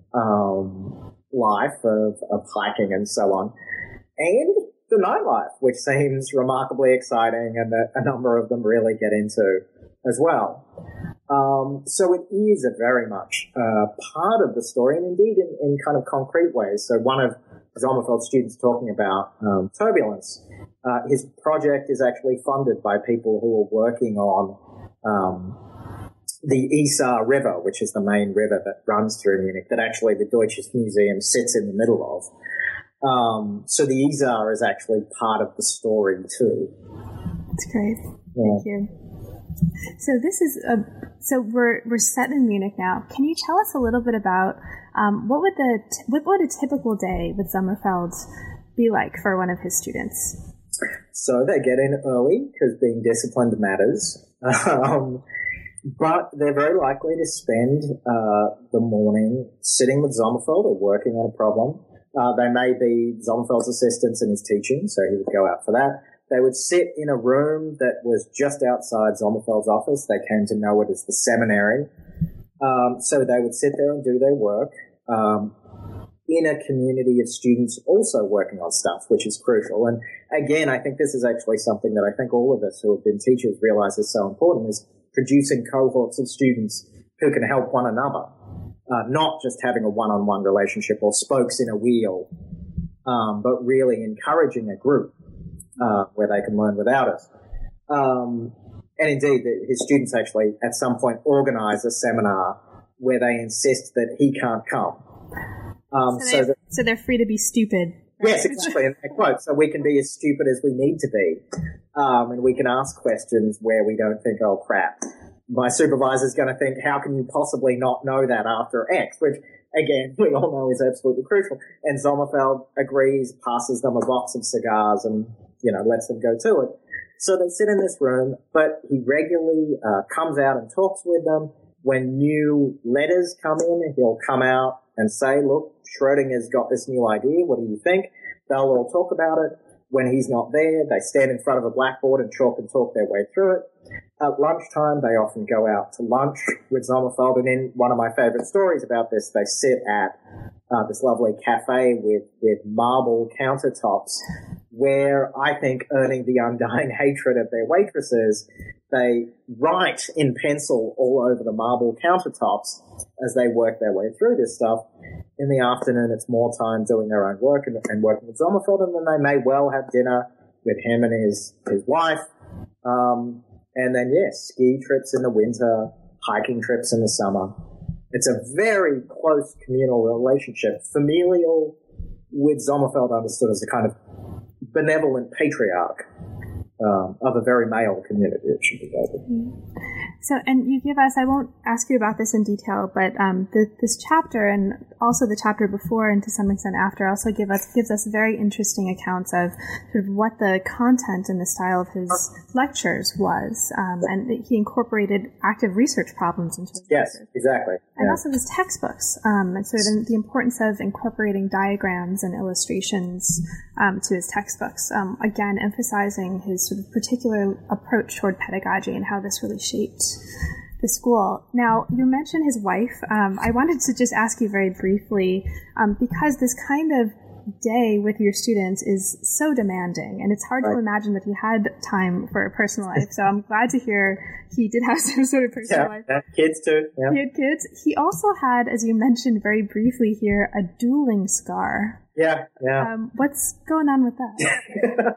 um, life of, of hiking and so on, and the nightlife, which seems remarkably exciting and that a number of them really get into as well. Um, so it is a very much uh, part of the story, and indeed in, in kind of concrete ways. So one of Sommerfeld's students talking about um, turbulence, uh, his project is actually funded by people who are working on um, the Isar River, which is the main river that runs through Munich, that actually the Deutsches Museum sits in the middle of. Um, so the Isar is actually part of the story too. That's great. Yeah. Thank you. So this is a, so we're we're set in Munich now. Can you tell us a little bit about um, what would the what would a typical day with Sommerfeld be like for one of his students? So they get in early because being disciplined matters, um, but they're very likely to spend uh, the morning sitting with Sommerfeld or working on a problem. Uh, they may be Sommerfeld's assistants in his teaching, so he would go out for that. They would sit in a room that was just outside Sommerfeld's office. They came to know it as the seminary. Um, so they would sit there and do their work um, in a community of students also working on stuff, which is crucial. And again, I think this is actually something that I think all of us who have been teachers realize is so important, is producing cohorts of students who can help one another, uh, not just having a one-on-one relationship or spokes in a wheel, um, but really encouraging a group. Uh, where they can learn without us. Um, and indeed, the, his students actually at some point organize a seminar where they insist that he can't come. Um, so, so, they're, that, so they're free to be stupid. Right? Yes, exactly. And they quote, so we can be as stupid as we need to be. Um, and we can ask questions where we don't think, oh, crap. My supervisor's going to think, how can you possibly not know that after X? Which again, we all know is absolutely crucial. And Sommerfeld agrees, passes them a box of cigars and, you know, lets them go to it. So they sit in this room, but he regularly uh, comes out and talks with them. When new letters come in, he'll come out and say, look, Schrodinger's got this new idea. What do you think? They'll all talk about it. When he's not there, they stand in front of a blackboard and chalk and talk their way through it. At lunchtime, they often go out to lunch with Sommerfeld. And in one of my favorite stories about this, they sit at uh, this lovely cafe with, with marble countertops where, I think, earning the undying hatred of their waitresses, they write in pencil all over the marble countertops as they work their way through this stuff. In the afternoon, it's more time doing their own work and, and working with Sommerfeld, and then they may well have dinner with him and his, his wife. Um, and then, yes, ski trips in the winter, hiking trips in the summer. It's a very close communal relationship, familial, with Sommerfeld understood as a kind of benevolent patriarch um, of a very male community, it should be noted. So, and you give us, I won't ask you about this in detail, but um, the, this chapter and also the chapter before and to some extent after also give us gives us very interesting accounts of sort of what the content and the style of his lectures was. Um, and he incorporated active research problems into his Yes, lectures. exactly. And yeah. also his textbooks, um, and sort of the importance of incorporating diagrams and illustrations um, to his textbooks. Um, again, emphasizing his sort of particular approach toward pedagogy and how this really shaped the school. Now, you mentioned his wife. Um, I wanted to just ask you very briefly, um, because this kind of day with your students is so demanding, and it's hard right. to imagine that he had time for a personal life. So I'm glad to hear he did have some sort of personal yeah, life. Yeah, kids too. Yeah. He had kids. He also had, as you mentioned very briefly here, a dueling scar. Yeah, yeah. Um, what's going on with that?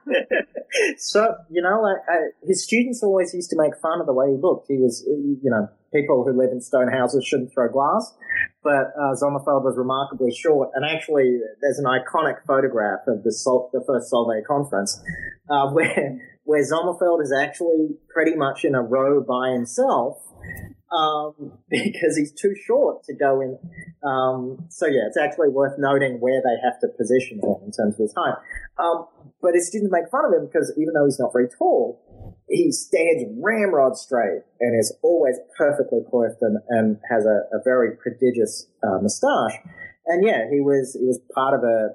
So, you know, I, I, his students always used to make fun of the way he looked. He was, you know, people who live in stone houses shouldn't throw glass. But uh, Sommerfeld was remarkably short. And actually, there's an iconic photograph of the, Sol- the first Solvay conference uh, where, where Sommerfeld is actually pretty much in a row by himself. Um, because he's too short to go in. Um, so yeah, it's actually worth noting where they have to position him in terms of his height. Um, but his students make fun of him because even though he's not very tall, he stands ramrod straight and is always perfectly coiffed and, and has a, a very prodigious uh, moustache. And yeah, he was he was part of a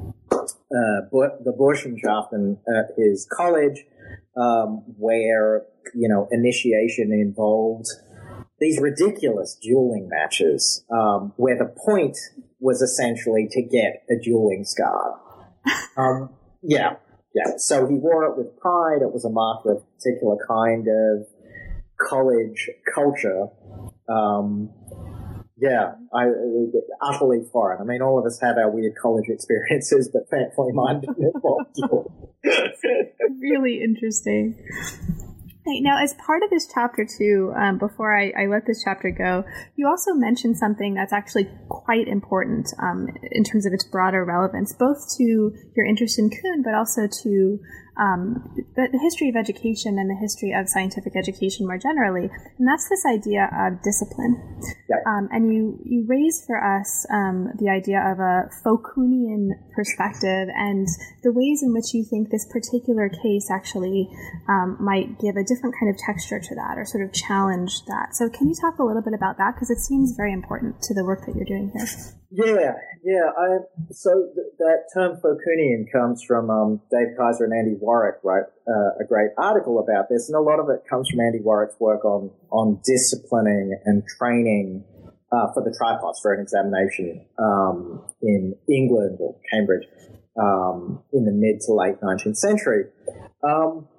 uh, bu- the Burschenschaften at his college, um, where you know initiation involved these ridiculous dueling matches, um, where the point was essentially to get a dueling scar. Um, yeah, yeah. So he wore it with pride. It was a mark of a particular kind of college culture. Um, yeah, I, utterly foreign. I mean, all of us have our weird college experiences, but thankfully mine didn't involve duel. Really interesting. Now, as part of this chapter, too, um, before I, I let this chapter go, you also mentioned something that's actually quite important um, in terms of its broader relevance, both to your interest in Kuhn, but also to um, the, the history of education and the history of scientific education more generally. And that's this idea of discipline. Yep. Um, and you, you raise for us um, the idea of a Foucaultian perspective and the ways in which you think this particular case actually um, might give a different kind of texture to that or sort of challenge that. So can you talk a little bit about that? Because it seems very important to the work that you're doing here. Yeah, yeah. I, so th- that term Foucaultian comes from um, Dave Kaiser and Andy Warwick wrote uh, a great article about this, and a lot of it comes from Andy Warwick's work on on disciplining and training uh, for the tripos for an examination um, in England or Cambridge um, in the mid to late nineteenth century. Um,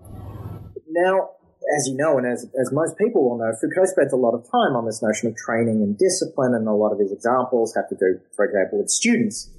now, as you know, and as, as most people will know, Foucault spent a lot of time on this notion of training and discipline, and a lot of his examples have to do, for example, with students.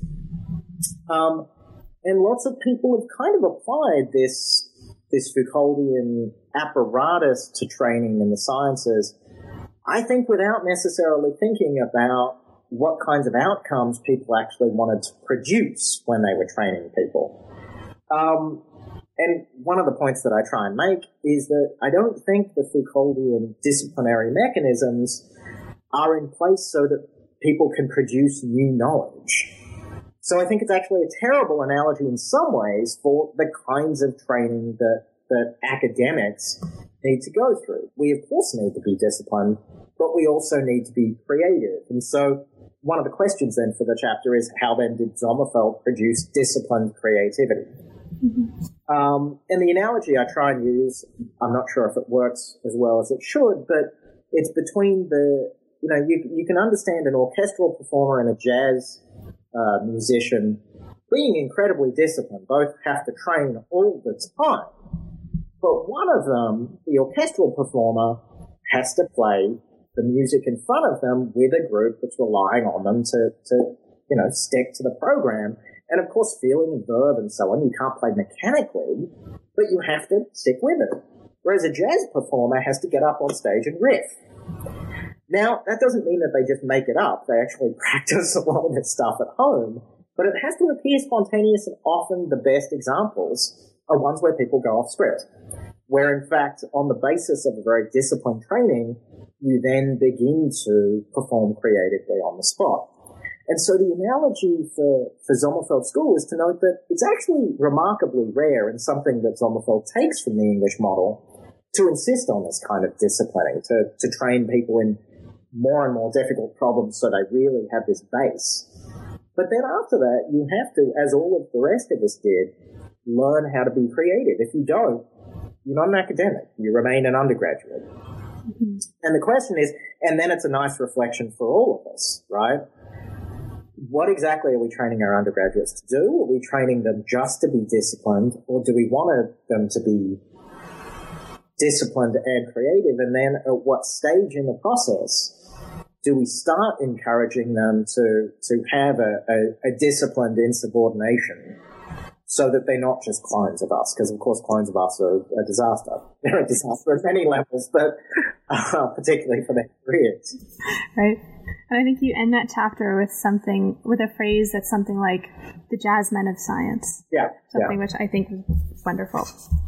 Um, and lots of people have kind of applied this, this Foucauldian apparatus to training in the sciences, I think without necessarily thinking about what kinds of outcomes people actually wanted to produce when they were training people. Um, And one of the points that I try and make is that I don't think the Foucauldian disciplinary mechanisms are in place so that people can produce new knowledge. So I think it's actually a terrible analogy in some ways for the kinds of training that, that academics need to go through. We, of course, need to be disciplined, but we also need to be creative. And so one of the questions then for the chapter is, how then did Sommerfeld produce disciplined creativity? Mm-hmm. Um, and the analogy I try and use, I'm not sure if it works as well as it should, but it's between the, you know, you, you can understand an orchestral performer and a jazz uh, musician being incredibly disciplined. Both have to train all the time. But one of them, the orchestral performer, has to play the music in front of them with a group that's relying on them to, to, you know, stick to the program. And of course, feeling and verb and so on, you can't play mechanically, but you have to stick with it. Whereas a jazz performer has to get up on stage and riff. Now, that doesn't mean that they just make it up. They actually practice a lot of this stuff at home, but it has to appear spontaneous, and often the best examples are ones where people go off script, where in fact, on the basis of a very disciplined training, you then begin to perform creatively on the spot. And so the analogy for, for Sommerfeld School is to note that it's actually remarkably rare, and something that Sommerfeld takes from the English model, to insist on this kind of disciplining, to, to train people in more and more difficult problems so they really have this base. But then after that, you have to, as all of the rest of us did, learn how to be creative. If you don't, you're not an academic. You remain an undergraduate. Mm-hmm. And the question is, and then it's a nice reflection for all of us, right? What exactly are we training our undergraduates to do? Are we training them just to be disciplined, or do we want them to be disciplined and creative? And then at what stage in the process do we start encouraging them to, to have a, a, a disciplined insubordination, so that they're not just clones of us? Because, of course, clones of us are a disaster. They're a disaster at many levels, but uh, particularly for their careers. Right. And I think you end that chapter with something, with a phrase that's something like the jazz men of science. Yeah. Something yeah. which I think is wonderful.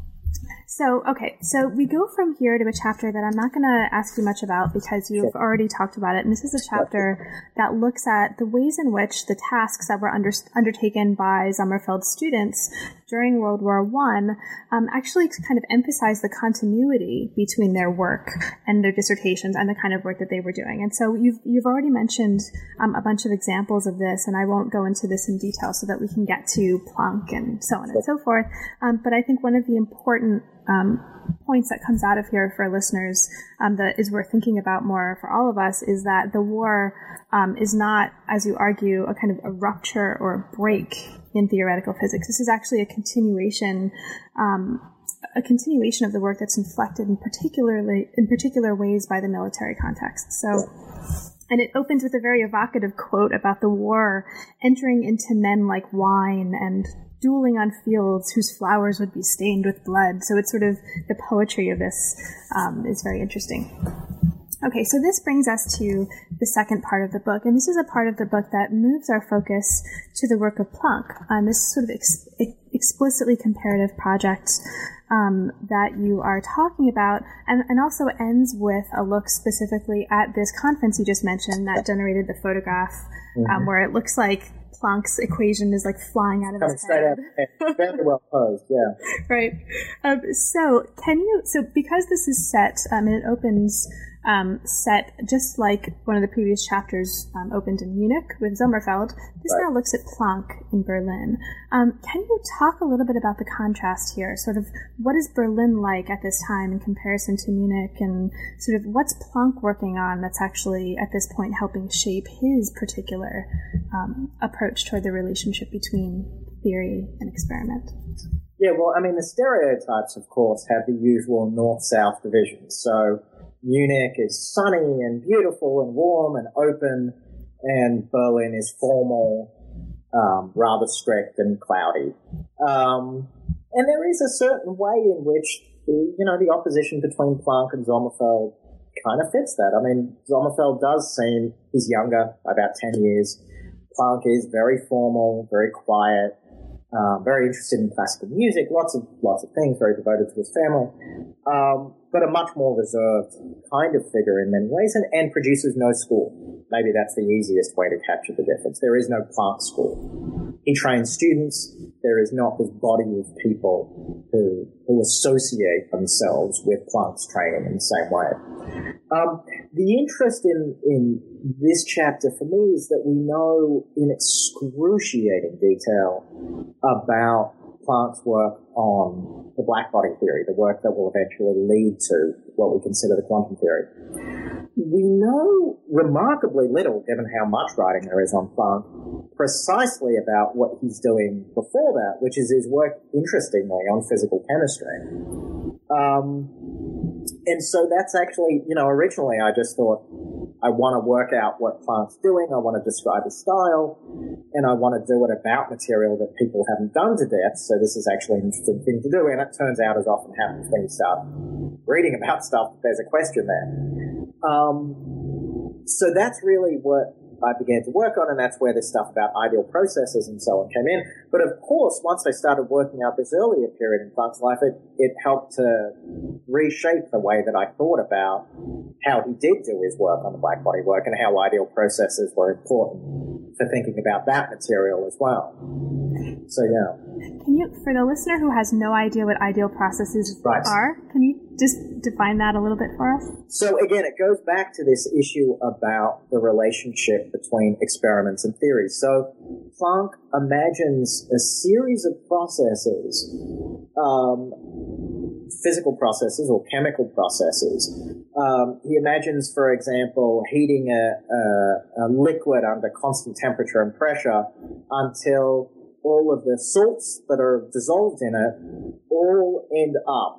So, okay, so we go from here to a chapter that I'm not going to ask you much about because you've sure. already talked about it. And this is a chapter that looks at the ways in which the tasks that were under, undertaken by Sommerfeld students during World War One um, actually kind of emphasize the continuity between their work and their dissertations and the kind of work that they were doing. And so you've you've already mentioned um, a bunch of examples of this, and I won't go into this in detail so that we can get to Planck and so on and so forth. Um, but I think one of the important Um, points that comes out of here for listeners um, that is worth thinking about more for all of us is that the war um, is not, as you argue, a kind of a rupture or a break in theoretical physics. This is actually a continuation, um, a continuation of the work that's inflected in particularly in particular ways by the military context. So. And it opens with a very evocative quote about the war entering into men like wine and dueling on fields whose flowers would be stained with blood. So it's sort of the poetry of this um, is very interesting. Okay, so this brings us to the second part of the book, and this is a part of the book that moves our focus to the work of Planck on this sort of ex- explicitly comparative project um, that you are talking about, and, and also ends with a look specifically at this conference you just mentioned that generated the photograph, mm-hmm. um, where it looks like Planck's equation is like flying out of Coming his head. Out, very well posed, yeah. Right. Um, so can you, so because this is set, um, and it opens um, set just like one of the previous chapters um, opened in Munich with Sommerfeld, this right. now looks at Planck in Berlin. Um, can you talk a little bit about the contrast here? Sort of what is Berlin like at this time in comparison to Munich, and sort of what's Planck working on that's actually at this point helping shape his particular um, approach toward the relationship between theory and experiment? Yeah, well, I mean, the stereotypes, of course, have the usual north-south divisions. So Munich is sunny and beautiful and warm and open, and Berlin is formal, um, rather strict and cloudy. Um, and there is a certain way in which, the, you know, the opposition between Planck and Sommerfeld kind of fits that. I mean, Sommerfeld does seem, he's younger, about ten years. Planck is very formal, very quiet. Um, very interested in classical music, lots of lots of things, very devoted to his family, um, but a much more reserved kind of figure in many ways, and, and produces no school. Maybe that's the easiest way to capture the difference. There is no Planck school. He trains students. There is not this body of people who who associate themselves with Planck's training in the same way. Um, the interest in, in this chapter for me is that we know in excruciating detail about Planck's work on the black body theory, the work that will eventually lead to what we consider the quantum theory. We know remarkably little, given how much writing there is on Planck, precisely about what he's doing before that, which is his work, interestingly, on physical chemistry. Um, and so that's actually, you know, originally I just thought, I want to work out what Planck's doing, I want to describe his style, and I want to do it about material that people haven't done to death, so this is actually an interesting thing to do, and it turns out, as often happens when you start reading about stuff, there's a question there. Um, so that's really what I began to work on, and that's where this stuff about ideal processes and so on came in. But of course, once I started working out this earlier period in Planck's life, it, it helped to reshape the way that I thought about how he did do his work on the black body work and how ideal processes were important for thinking about that material as well. So, yeah. Can you, for the listener who has no idea what ideal processes right. are, can you just define that a little bit for us? So, again, it goes back to this issue about the relationship between experiments and theories. So, Planck imagines a series of processes, um, physical processes or chemical processes. Um, he imagines, for example, heating a, a, a liquid under constant temperature and pressure until all of the salts that are dissolved in it all end up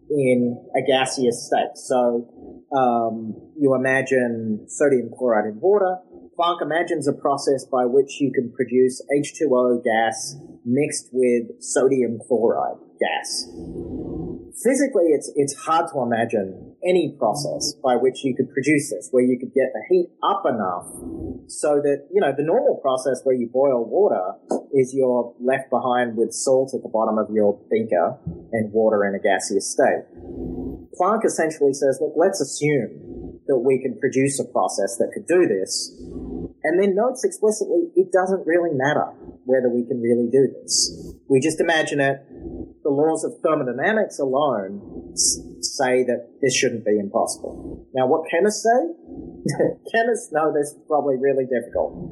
in a gaseous state. So um, you imagine sodium chloride in water. Planck imagines a process by which you can produce H two O gas mixed with sodium chloride gas. Physically, it's it's hard to imagine any process by which you could produce this, where you could get the heat up enough so that, you know, the normal process where you boil water is you're left behind with salt at the bottom of your beaker and water in a gaseous state. Planck essentially says, look, let's assume that we can produce a process that could do this, and then notes explicitly it doesn't really matter whether we can really do this. We just imagine it. The laws of thermodynamics alone say that this shouldn't be impossible. Now, what chemists say? Chemists know this is probably really difficult.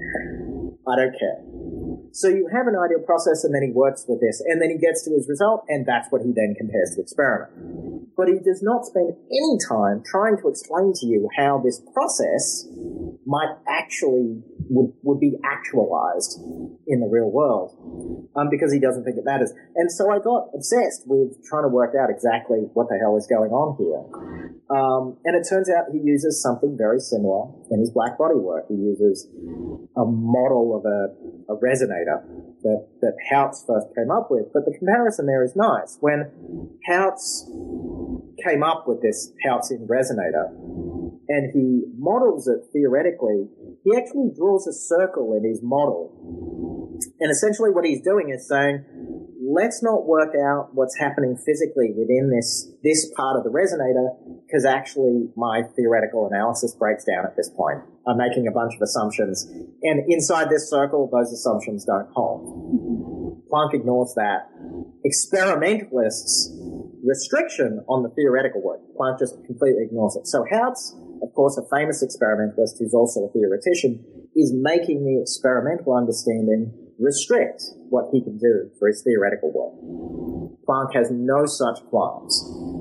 I don't care. So you have an ideal process, and then he works with this, and then he gets to his result, and that's what he then compares to experiment. But he does not spend any time trying to explain to you how this process might actually would, would be actualized in the real world, um, because he doesn't think it matters. And so I got obsessed with trying to work out exactly what the hell is going on here. Um, and it turns out he uses something very similar in his black body work. He uses a model of a, a resonator that, that Hautz first came up with. But the comparison there is nice. When Hautz came up with this Hautzian resonator, and he models it theoretically, he actually draws a circle in his model. And essentially what he's doing is saying, let's not work out what's happening physically within this, this part of the resonator, because actually my theoretical analysis breaks down at this point. I'm making a bunch of assumptions, and inside this circle, those assumptions don't hold. Planck ignores that. Experimentalists' restriction on the theoretical work, Planck just completely ignores it. So Hautz, of course, a famous experimentalist who's also a theoretician, is making the experimental understanding restrict what he can do for his theoretical work. Planck has no such qualms.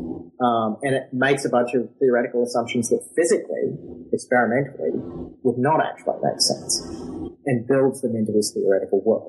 Um, and it makes a bunch of theoretical assumptions that physically, experimentally, would not actually make sense, and builds them into his theoretical work.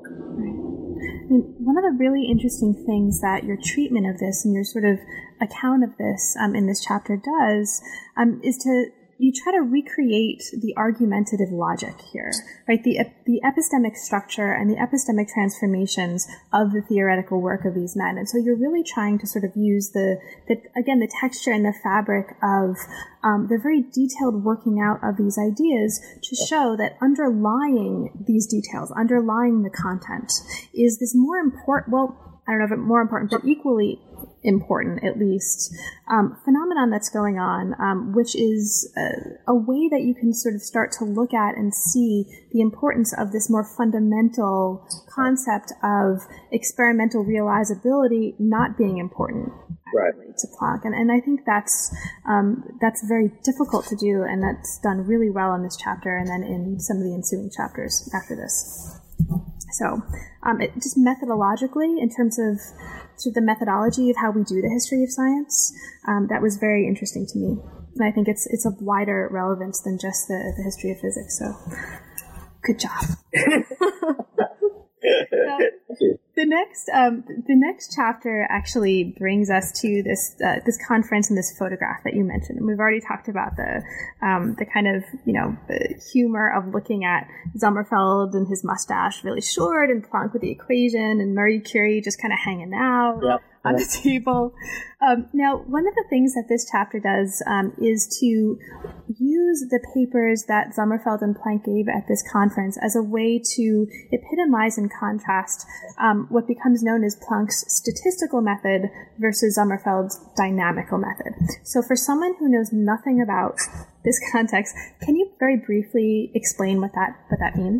I mean, one of the really interesting things that your treatment of this and your sort of account of this um, in this chapter does um, is to you try to recreate the argumentative logic here, right? The the epistemic structure and the epistemic transformations of the theoretical work of these men. And so you're really trying to sort of use the, the again, the texture and the fabric of um, the very detailed working out of these ideas to show that underlying these details, underlying the content, is this more important, well, I don't know if it's more important, but equally important, at least, um, phenomenon that's going on, um, which is a, a way that you can sort of start to look at and see the importance of this more fundamental concept of experimental realizability not being important, actually, right, to Planck. And, and I think that's um, that's very difficult to do, and that's done really well in this chapter and then in some of the ensuing chapters after this. So, um, it, just methodologically, in terms of sort of the methodology of how we do the history of science, um, that was very interesting to me. And I think it's it's of wider relevance than just the, the history of physics. So, good job. Now, the next um, the next chapter actually brings us to this uh, this conference and this photograph that you mentioned, and we've already talked about the um, the kind of you know the humor of looking at Sommerfeld and his mustache really short, and Planck with the equation, and Marie Curie just kind of hanging out. Yep. On the table. Um, now, one of the things that this chapter does um, is to use the papers that Sommerfeld and Planck gave at this conference as a way to epitomize and contrast um, what becomes known as Planck's statistical method versus Sommerfeld's dynamical method. So for someone who knows nothing about this context, can you very briefly explain what that what that means?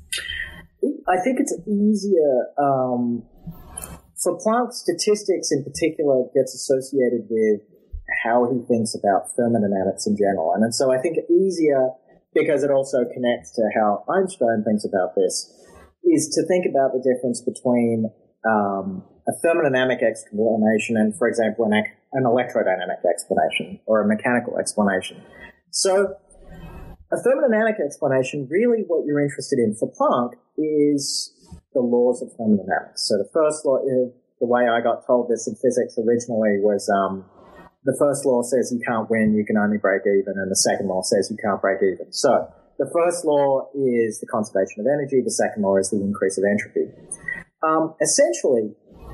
I think it's easier... Um For Planck, statistics in particular gets associated with how he thinks about thermodynamics in general. And, and so I think easier, because it also connects to how Einstein thinks about this, is to think about the difference between um, a thermodynamic explanation and, for example, an, an electrodynamic explanation or a mechanical explanation. So a thermodynamic explanation, really what you're interested in for Planck is the laws of thermodynamics. So the first law, the way I got told this in physics originally was um, the first law says you can't win, you can only break even, and the second law says you can't break even. So the first law is the conservation of energy, the second law is the increase of entropy. Um, essentially,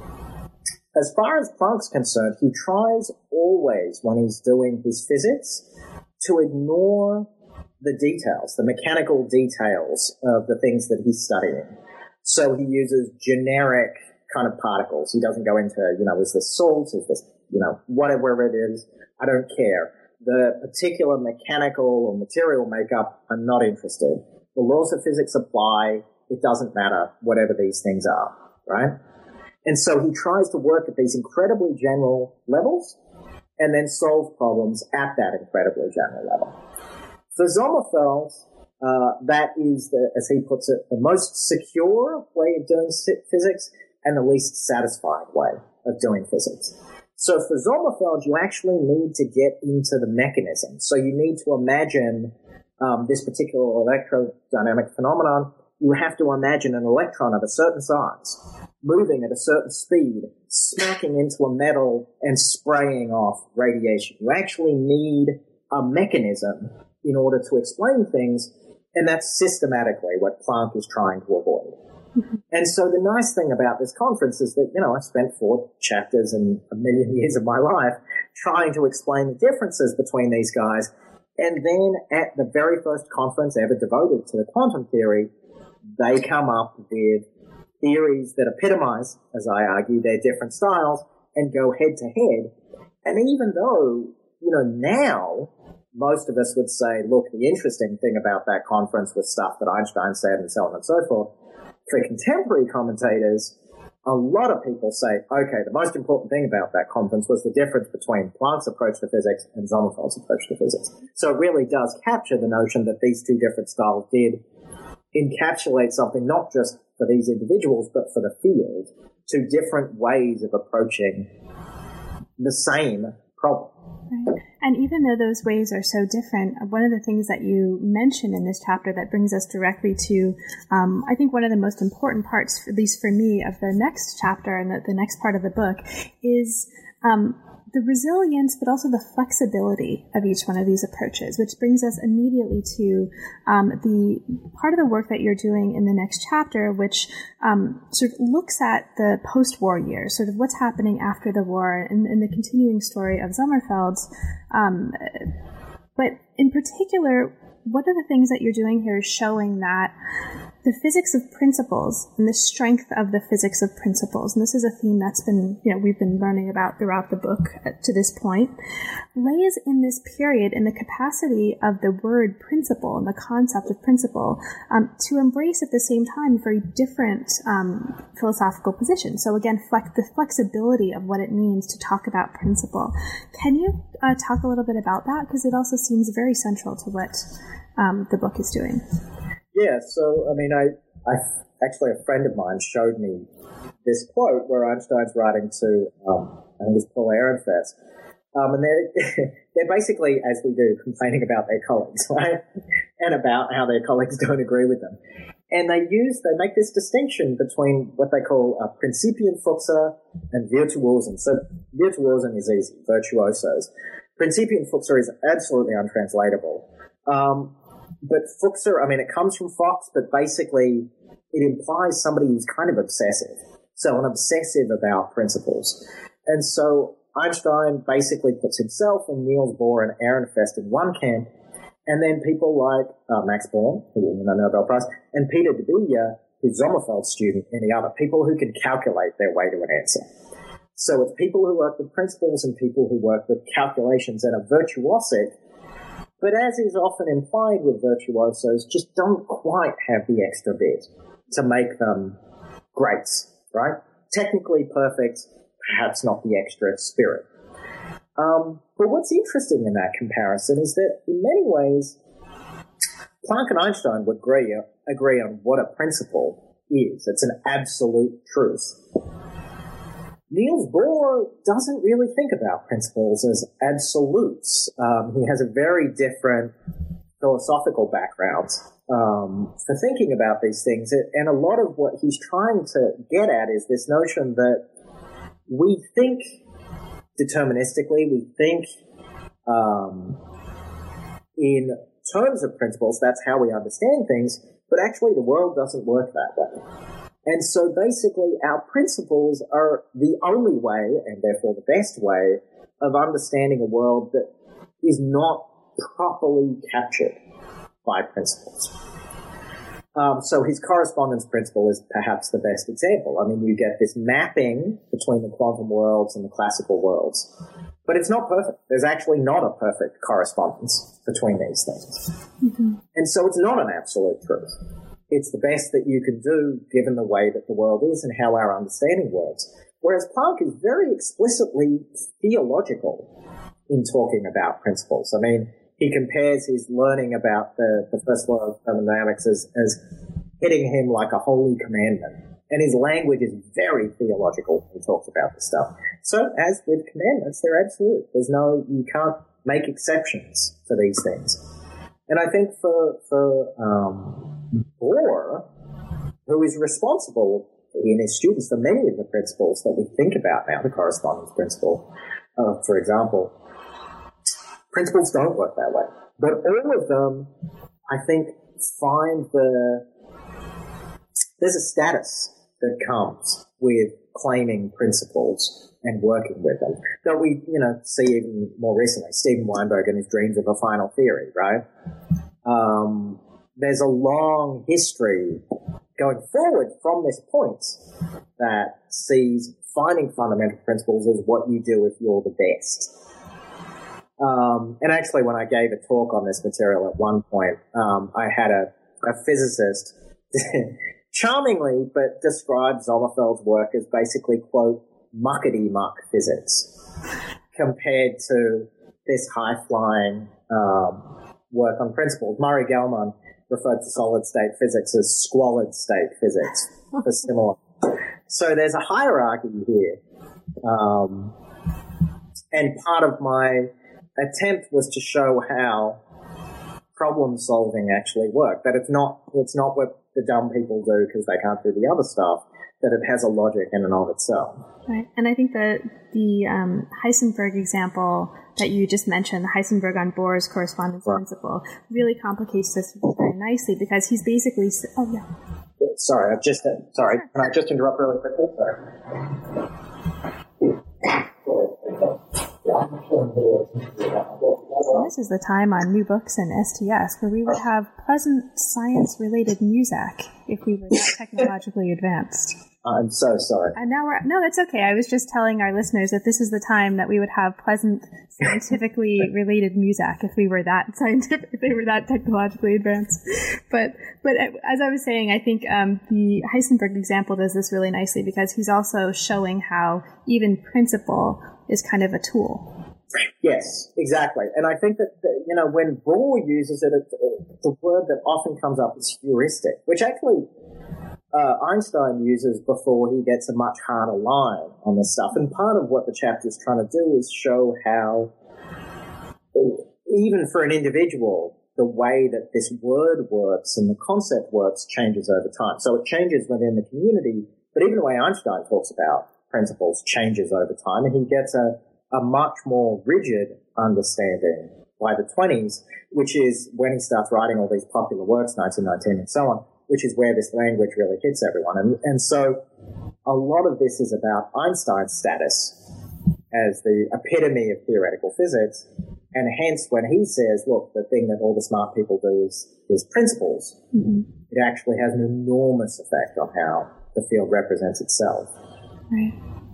as far as Planck's concerned, he tries always, when he's doing his physics, to ignore the details, the mechanical details of the things that he's studying. So he uses generic kind of particles. He doesn't go into, you know, is this salt? Is this, you know, whatever it is? I don't care. The particular mechanical or material makeup, I'm not interested. The laws of physics apply. It doesn't matter, whatever these things are, right? And so he tries to work at these incredibly general levels and then solve problems at that incredibly general level. For Sommerfeld, Uh, that is, the, as he puts it, the most secure way of doing physics and the least satisfying way of doing physics. So for Sommerfeld, you actually need to get into the mechanism. So you need to imagine um, this particular electrodynamic phenomenon. You have to imagine an electron of a certain size moving at a certain speed, smacking into a metal and spraying off radiation. You actually need a mechanism in order to explain things. And that's systematically what Planck is trying to avoid. Mm-hmm. And so the nice thing about this conference is that, you know, I spent four chapters and a million years of my life trying to explain the differences between these guys. And then at the very first conference ever devoted to the quantum theory, they come up with theories that epitomize, as I argue, their different styles and go head to head. And even though, you know, now most of us would say, look, the interesting thing about that conference was stuff that Einstein said and so on and so forth. For contemporary commentators, a lot of people say, okay, the most important thing about that conference was the difference between Planck's approach to physics and Sommerfeld's approach to physics. So it really does capture the notion that these two different styles did encapsulate something not just for these individuals, but for the field, two different ways of approaching the same problem. Right. And even though those ways are so different, one of the things that you mention in this chapter that brings us directly to, um, I think one of the most important parts, at least for me, of the next chapter and the, the next part of the book is um, the resilience, but also the flexibility of each one of these approaches, which brings us immediately to um, the part of the work that you're doing in the next chapter, which um, sort of looks at the post-war years, sort of what's happening after the war and, and the continuing story of Sommerfeld's. Um, but in particular, one of the things that you're doing here is showing that the physics of principles and the strength of the physics of principles, and this is a theme that's been, you know, we've been learning about throughout the book to this point, lays in this period in the capacity of the word principle and the concept of principle um, to embrace at the same time very different um, philosophical positions. So again, flex- the flexibility of what it means to talk about principle. Can you uh, talk a little bit about that? Because it also seems very central to what um, the book is doing. Yeah, so, I mean, I, I actually, a friend of mine showed me this quote where Einstein's writing to, um, I think it's Paul Ehrenfest, um, and they're, they're basically, as we do, complaining about their colleagues, right? And about how their colleagues don't agree with them. And they use, they make this distinction between what they call uh, Prinzipienfuchser and Virtuosen. So Virtuosen is easy, virtuosos. Prinzipienfuchser is absolutely untranslatable. Um, But Fuchser, I mean, it comes from Fox, but basically it implies somebody who's kind of obsessive. So an obsessive about principles. And so Einstein basically puts himself and Niels Bohr and Ehrenfest in one camp, and then people like uh, Max Born, who won the Nobel Prize, and Peter de Beer, who's Sommerfeld's student, in the other, people who can calculate their way to an answer. So it's people who work with principles and people who work with calculations and are virtuosic, but as is often implied with virtuosos, just don't quite have the extra bit to make them great, right? Technically perfect, perhaps not the extra spirit. Um, but what's interesting in that comparison is that in many ways, Planck and Einstein would agree, agree on what a principle is. It's an absolute truth. Niels Bohr doesn't really think about principles as absolutes. Um, he has a very different philosophical background um, for thinking about these things. And a lot of what he's trying to get at is this notion that we think deterministically, we think um, in terms of principles, that's how we understand things, but actually the world doesn't work that way. And so basically our principles are the only way, and therefore the best way, of understanding a world that is not properly captured by principles. Um, so his correspondence principle is perhaps the best example. I mean, you get this mapping between the quantum worlds and the classical worlds, but it's not perfect. There's actually not a perfect correspondence between these things. Mm-hmm. And so it's not an absolute truth. It's the best that you can do given the way that the world is and how our understanding works. Whereas Planck is very explicitly theological in talking about principles. I mean, he compares his learning about the, the first law of thermodynamics as, as hitting him like a holy commandment. And his language is very theological when he talks about this stuff. So, as with commandments, they're absolute. There's no, you can't make exceptions for these things. And I think for, for, um, Bohr, who is responsible in his students for many of the principles that we think about now, the correspondence principle, uh, for example, principles don't work that way. But all of them, I think, find the, there's a status that comes with claiming principles and working with them. That we, you know, see even more recently, Steven Weinberg and his dreams of a final theory, right? Um, there's a long history going forward from this point that sees finding fundamental principles as what you do if you're the best. Um, and actually, when I gave a talk on this material at one point, um, I had a, a physicist charmingly, but describes Sommerfeld's work as basically, quote, muckety-muck physics compared to this high-flying um, work on principles. Murray Gell-Mann referred to solid-state physics as squalid-state physics for similar. So there's a hierarchy here. Um, and part of my attempt was to show how problem-solving actually worked. That it's not, it's not what the dumb people do because they can't do the other stuff. that it has a logic in and of itself. Right. And I think that the um, Heisenberg example that you just mentioned, the Heisenberg on Bohr's correspondence right. principle, really complicates this very nicely because he's basically... Oh, yeah. Sorry, I've just... Uh, sorry, sure. Can I just interrupt really quickly? Sorry. This is the time on New Books and S T S where we would have pleasant science-related music if we were not technologically advanced. I'm so sorry. And now we're no, that's okay. I was just telling our listeners that this is the time that we would have pleasant, scientifically related music if we were that scientific, if they were that technologically advanced. But but as I was saying, I think um, the Heisenberg example does this really nicely because he's also showing how even principle is kind of a tool. Yes, exactly. And I think that, you know, when Bohr uses it, it's a word that often comes up as heuristic, which actually uh, Einstein uses before he gets a much harder line on this stuff. And part of what the chapter is trying to do is show how, even for an individual, the way that this word works and the concept works changes over time. So it changes within the community, but even the way Einstein talks about principles changes over time, and he gets a a much more rigid understanding by the twenties, which is when he starts writing all these popular works, nineteen nineteen and so on, which is where this language really hits everyone. And, and so a lot of this is about Einstein's status as the epitome of theoretical physics, and hence when he says, look, the thing that all the smart people do is, is principles, mm-hmm. it actually has an enormous effect on how the field represents itself. Right.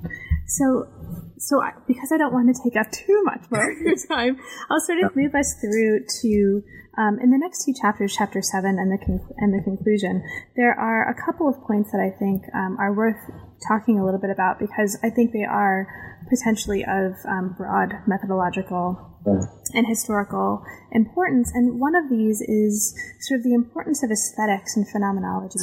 So, so I, because I don't want to take up too much more of your time, I'll sort of move us through to, um, in the next two chapters, chapter seven and the con- and the conclusion, there are a couple of points that I think um, are worth talking a little bit about because I think they are potentially of um, broad methodological and historical importance. And one of these is sort of the importance of aesthetics and phenomenology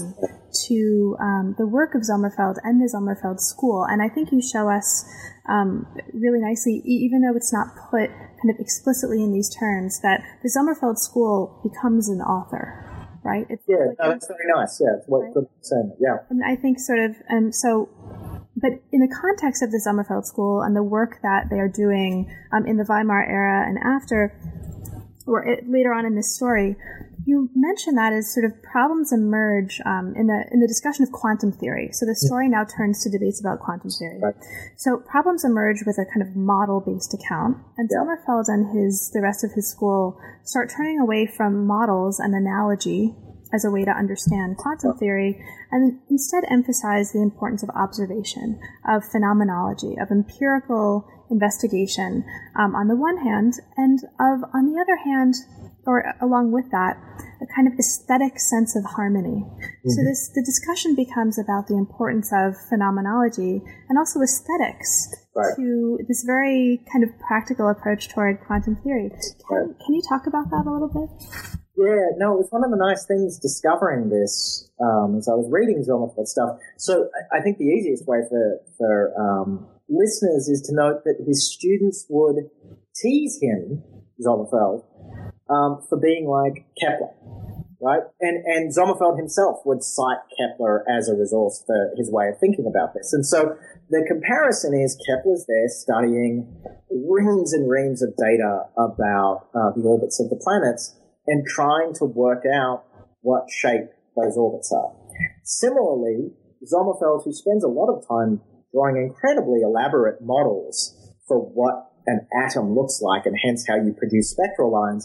to um, the work of Sommerfeld and the Sommerfeld school. And I think you show us um, really nicely, even though it's not put kind of explicitly in these terms, that the Sommerfeld school becomes an author, right? It's yeah, like, no, that's very nice. Yeah, it's what right? Good saying. Yeah. And I think sort of, um, so, but in the context of the Sommerfeld school and the work that they are doing um, in the Weimar era and after, or it, later on in this story, you mentioned that as sort of problems emerge um, in the in the discussion of quantum theory. So the story now turns to debates about quantum theory. Right. So problems emerge with a kind of model-based account, and yeah. Sommerfeld and his the rest of his school start turning away from models and analogy as a way to understand quantum theory, and instead emphasize the importance of observation, of phenomenology, of empirical investigation um, on the one hand, and of, on the other hand, or along with that, a kind of aesthetic sense of harmony. Mm-hmm. So this the discussion becomes about the importance of phenomenology and also aesthetics right. to this very kind of practical approach toward quantum theory. Can, right. can you talk about that a little bit? Yeah, no, it was one of the nice things discovering this um, as I was reading Sommerfeld stuff. So I think the easiest way for, for um, listeners is to note that his students would tease him, Sommerfeld, um, for being like Kepler, right? And, and Sommerfeld himself would cite Kepler as a resource for his way of thinking about this. And so the comparison is Kepler's there studying reams and reams of data about uh, the orbits of the planets, and trying to work out what shape those orbits are. Similarly, Sommerfeld, who spends a lot of time drawing incredibly elaborate models for what an atom looks like and hence how you produce spectral lines,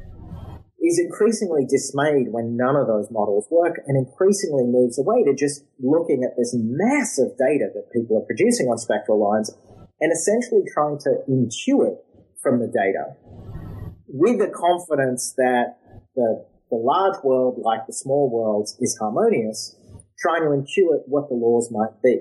is increasingly dismayed when none of those models work and increasingly moves away to just looking at this massive data that people are producing on spectral lines and essentially trying to intuit from the data with the confidence that the, the large world, like the small worlds, is harmonious, trying to intuit what the laws might be.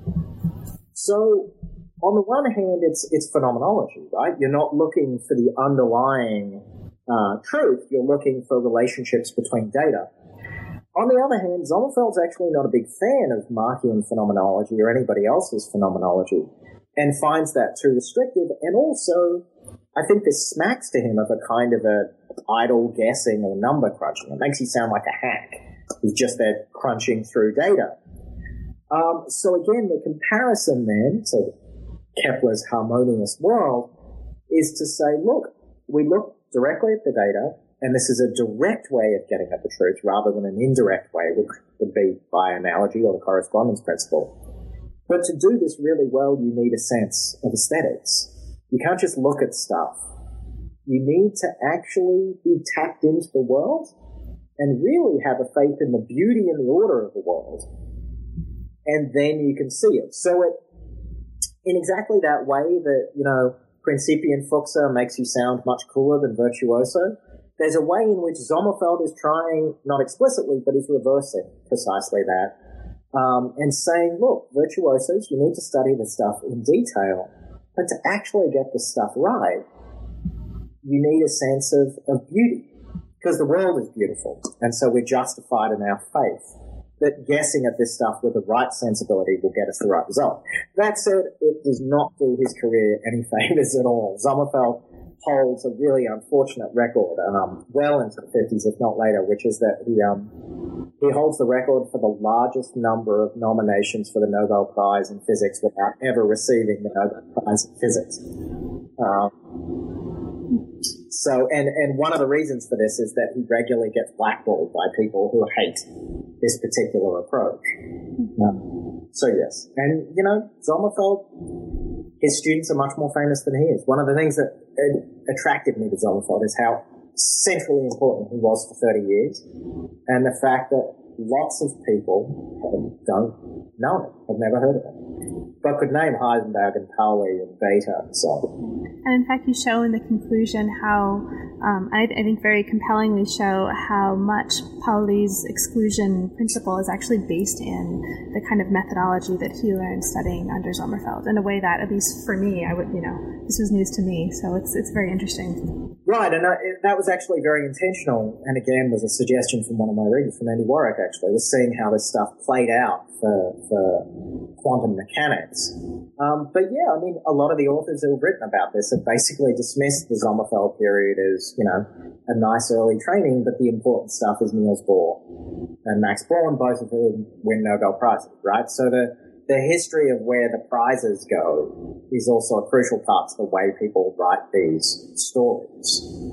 So, on the one hand, it's it's phenomenology, right? You're not looking for the underlying uh, truth. You're looking for relationships between data. On the other hand, Sommerfeld's actually not a big fan of Markian phenomenology or anybody else's phenomenology, and finds that too restrictive, and also I think this smacks to him of a kind of a idle guessing or number crunching. It makes you sound like a hack who's just there crunching through data. Um, so again, the comparison then to Kepler's harmonious world is to say, look, we look directly at the data, and this is a direct way of getting at the truth rather than an indirect way, which would be by analogy or the correspondence principle. But to do this really well, you need a sense of aesthetics. You can't just look at stuff. You need to actually be tapped into the world and really have a faith in the beauty and the order of the world. And then you can see it. So it, in exactly that way that, you know, Principium Fuchsia makes you sound much cooler than Virtuoso, there's a way in which Sommerfeld is trying, not explicitly, but is reversing precisely that, um, and saying, look, virtuosos, you need to study the stuff in detail, but to actually get the stuff right, you need a sense of, of beauty, because the world is beautiful, and so we're justified in our faith that guessing at this stuff with the right sensibility will get us the right result. That said, it does not do his career any favors at all. Sommerfeld holds a really unfortunate record, um, well into the fifties, if not later, which is that he um, he holds the record for the largest number of nominations for the Nobel Prize in Physics without ever receiving the Nobel Prize in Physics. Um, so, and, and one of the reasons for this is that he regularly gets blackballed by people who hate this particular approach. Um, so yes, and you know, Sommerfeld, his students are much more famous than he is. One of the things that attracted me to Sommerfeld is how centrally important he was for thirty years, and the fact that lots of people don't know him, have never heard of him, but could name Heisenberg and Pauli and Bethe and so on. And in fact, you show in the conclusion how, um, I, I think very compellingly show how much Pauli's exclusion principle is actually based in the kind of methodology that he learned studying under Sommerfeld, in a way that, at least for me, I would, you know, this was news to me, so it's it's very interesting. Right, and I, that was actually very intentional, and again was a suggestion from one of my readers, from Andy Warwick actually, was seeing how this stuff played out for, for quantum mechanics. Um, but yeah, I mean, a lot of the authors who have written about this have basically dismissed the Sommerfeld period as, you know, a nice early training, but the important stuff is Niels Bohr and Max Born, both of whom win Nobel Prizes, right? So the the history of where the prizes go is also a crucial part to the way people write these stories.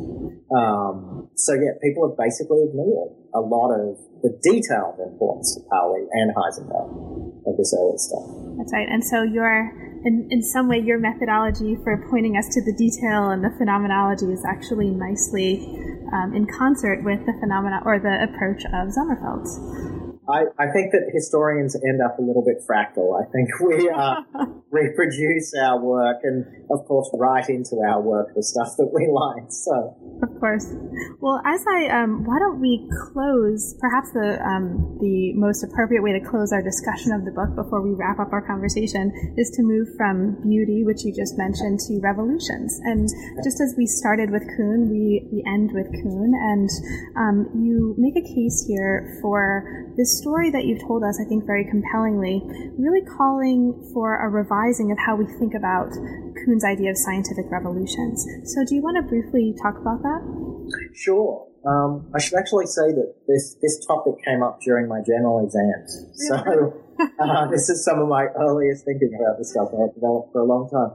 Um, so yeah, people have basically ignored a lot of the detailed importance of Pauli and Heisenberg of this early stuff. That's right. And so your, in, in some way, your methodology for pointing us to the detail and the phenomenology is actually nicely um, in concert with the phenomena or the approach of Sommerfeld's. I, I think that historians end up a little bit fractal. I think we uh, reproduce our work and, of course, write into our work the stuff that we like. So, of course. Well, as I, um, why don't we close? Perhaps the um, the most appropriate way to close our discussion of the book before we wrap up our conversation is to move from beauty, which you just mentioned, to revolutions. And just as we started with Kuhn, we we end with Kuhn, and um, you make a case here for this story that you've told us, I think very compellingly, really calling for a revising of how we think about Kuhn's idea of scientific revolutions. So do you want to briefly talk about that? Sure. Um, I should actually say that this, this topic came up during my general exams. So uh, this is some of my earliest thinking about this stuff I have developed for a long time.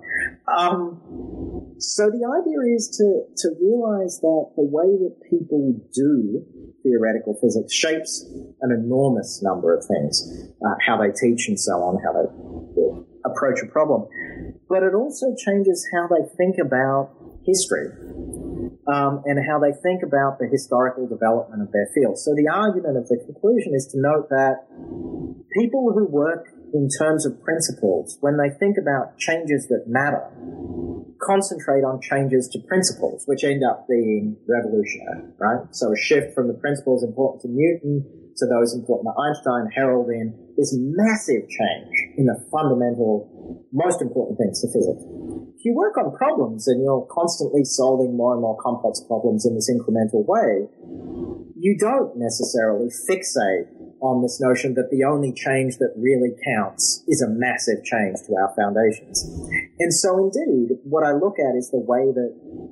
Um, so the idea is to, to realize that the way that people do theoretical physics shapes an enormous number of things, uh, how they teach and so on, how they approach a problem. But it also changes how they think about history, um, and how they think about the historical development of their field. So the argument of the conclusion is to note that people who work in terms of principles, when they think about changes that matter, concentrate on changes to principles, which end up being revolutionary, right? So a shift from the principles important to Newton to those important to Einstein herald in this massive change in the fundamental, most important things to physics. If you work on problems and you're constantly solving more and more complex problems in this incremental way, you don't necessarily fixate on this notion that the only change that really counts is a massive change to our foundations. And so indeed, what I look at is the way that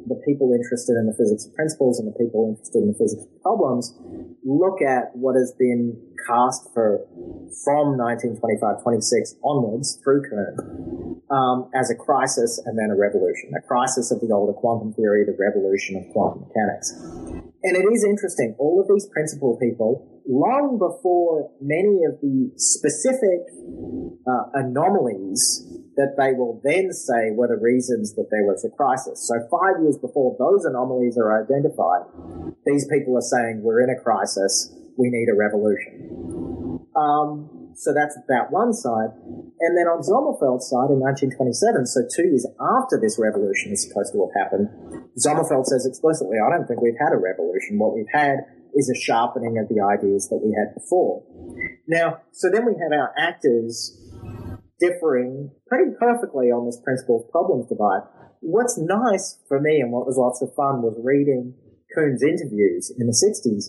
the people interested in the physics of principles and the people interested in the physics of problems look at what has been cast for from nineteen twenty-five twenty-six onwards through Kuhn um, as a crisis and then a revolution, a crisis of the older quantum theory, the revolution of quantum mechanics. And it is interesting, all of these principle people, long before many of the specific uh, anomalies that they will then say were the reasons that there was a crisis. So five years before those anomalies are identified, these people are saying, we're in a crisis, we need a revolution. Um, so that's that one side. And then on Sommerfeld's side in nineteen twenty-seven, so two years after this revolution is supposed to have happened, Sommerfeld says explicitly, I don't think we've had a revolution. What we've had is a sharpening of the ideas that we had before. Now, so then we have our actors differing pretty perfectly on this principle of problems divide. What's nice for me and what was lots of fun was reading Kuhn's interviews in the sixties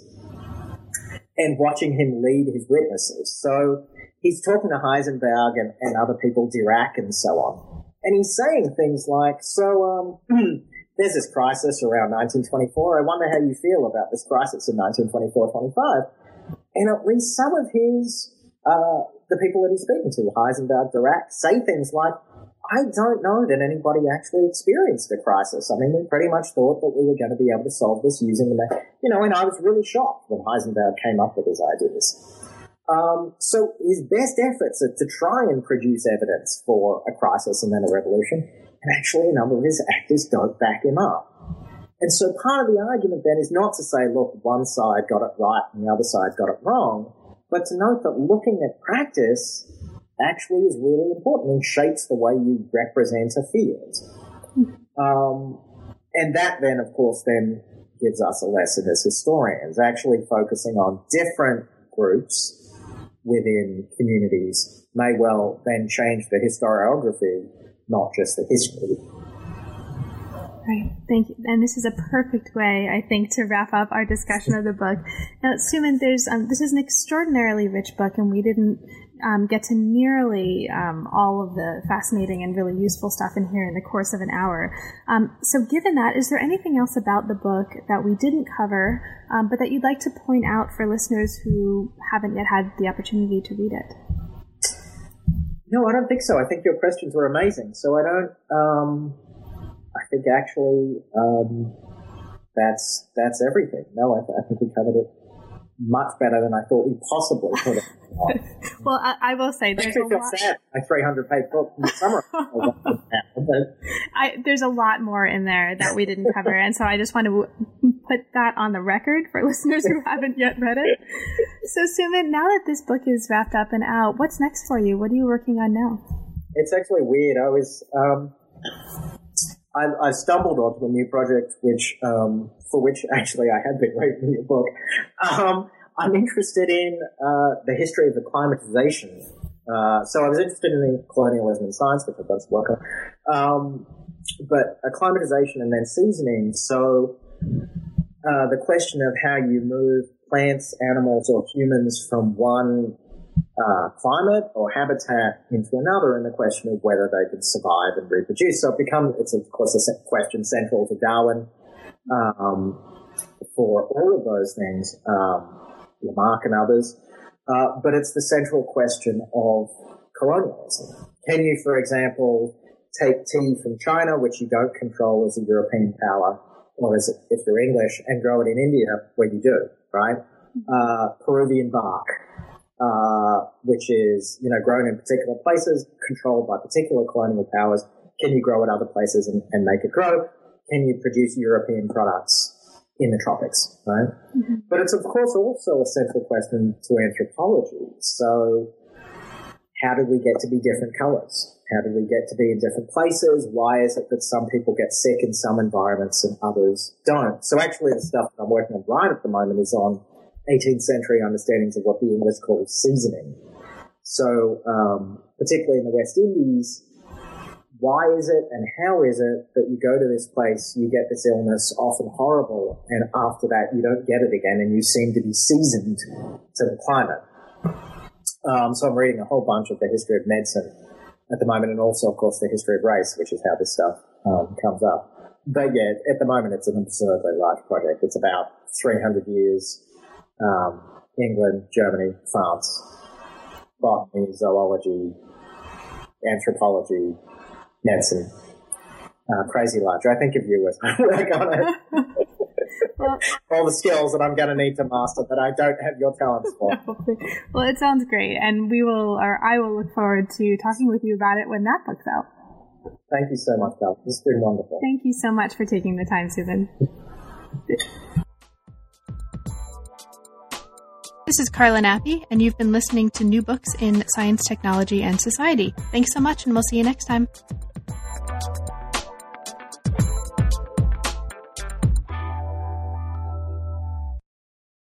and watching him lead his witnesses. So he's talking to Heisenberg and, and other people, Dirac and so on. And he's saying things like, so um, there's this crisis around nineteen twenty-four. I wonder how you feel about this crisis in nineteen twenty-four twenty-five. And at least some of his uh the people that he's speaking to, Heisenberg, Dirac, say things like, I don't know that anybody actually experienced a crisis. I mean, we pretty much thought that we were going to be able to solve this using the, you know, and I was really shocked when Heisenberg came up with his ideas. Um, so his best efforts are to try and produce evidence for a crisis and then a revolution, and actually a number of his actors don't back him up. And so part of the argument then is not to say, look, one side got it right and the other side got it wrong, but to note that looking at practice actually is really important and shapes the way you represent a field. Um, and that then, of course, then gives us a lesson as historians, actually focusing on different groups within communities may well then change the historiography, not just the history. Right. Thank you. And this is a perfect way, I think, to wrap up our discussion of the book. Now, Suman, there's um, this is an extraordinarily rich book, and we didn't um, get to nearly um, all of the fascinating and really useful stuff in here in the course of an hour. Um, so given that, is there anything else about the book that we didn't cover, um, but that you'd like to point out for listeners who haven't yet had the opportunity to read it? No, I don't think so. I think your questions were amazing. So I don't... Um I think actually um, that's that's everything. No, I, th- I think we covered it much better than I thought we possibly could have. Well, I, I will say there's a lot. Sad. My three hundred page book in the summer. I, there's a lot more in there that we didn't cover, and so I just want to put that on the record for listeners who haven't yet read it. So, Suman, now that this book is wrapped up and out, what's next for you? What are you working on now? It's actually weird. I was. Um, I, I stumbled onto a new project, which, um, for which actually I had been reading your book. Um, I'm interested in, uh, the history of acclimatization. Uh, so I was interested in colonialism and science, which I've done some work on. Um, but acclimatization and then seasoning. So, uh, the question of how you move plants, animals, or humans from one Uh, climate or habitat into another, and the question of whether they can survive and reproduce. So it becomes, it's of course a question central to Darwin um, for all of those things, um, Lamarck and others, uh, but it's the central question of colonialism. Can you, for example, take tea from China, which you don't control as a European power, or as if you're English, and grow it in India, where you do, right? Uh, Peruvian bark. Uh, which is, you know, grown in particular places, controlled by particular colonial powers. Can you grow it other places and, and make it grow? Can you produce European products in the tropics, right? Mm-hmm. But it's, of course, also a central question to anthropology. So how did we get to be different colors? How did we get to be in different places? Why is it that some people get sick in some environments and others don't? So actually the stuff that I'm working on right at the moment is on eighteenth century understandings of what the English call seasoning. So, um, particularly in the West Indies, why is it and how is it that you go to this place, you get this illness, often horrible, and after that you don't get it again and you seem to be seasoned to the climate? Um, so I'm reading a whole bunch of the history of medicine at the moment, and also, of course, the history of race, which is how this stuff um, comes up. but yeah, at the moment it's an absurdly large project. It's about three hundred years, um, England, Germany, France, botany, zoology, anthropology, medicine. Uh, crazy large. I think of you as I work on it. Well, all the skills that I'm going to need to master that I don't have your talents for. Well, it sounds great, and we will, or I will look forward to talking with you about it when that book's out. Thank you so much, Cal. This has been wonderful. Thank you so much for taking the time, Susan. This is Carla Nappi, and you've been listening to New Books in Science, Technology, and Society. Thanks so much, and we'll see you next time.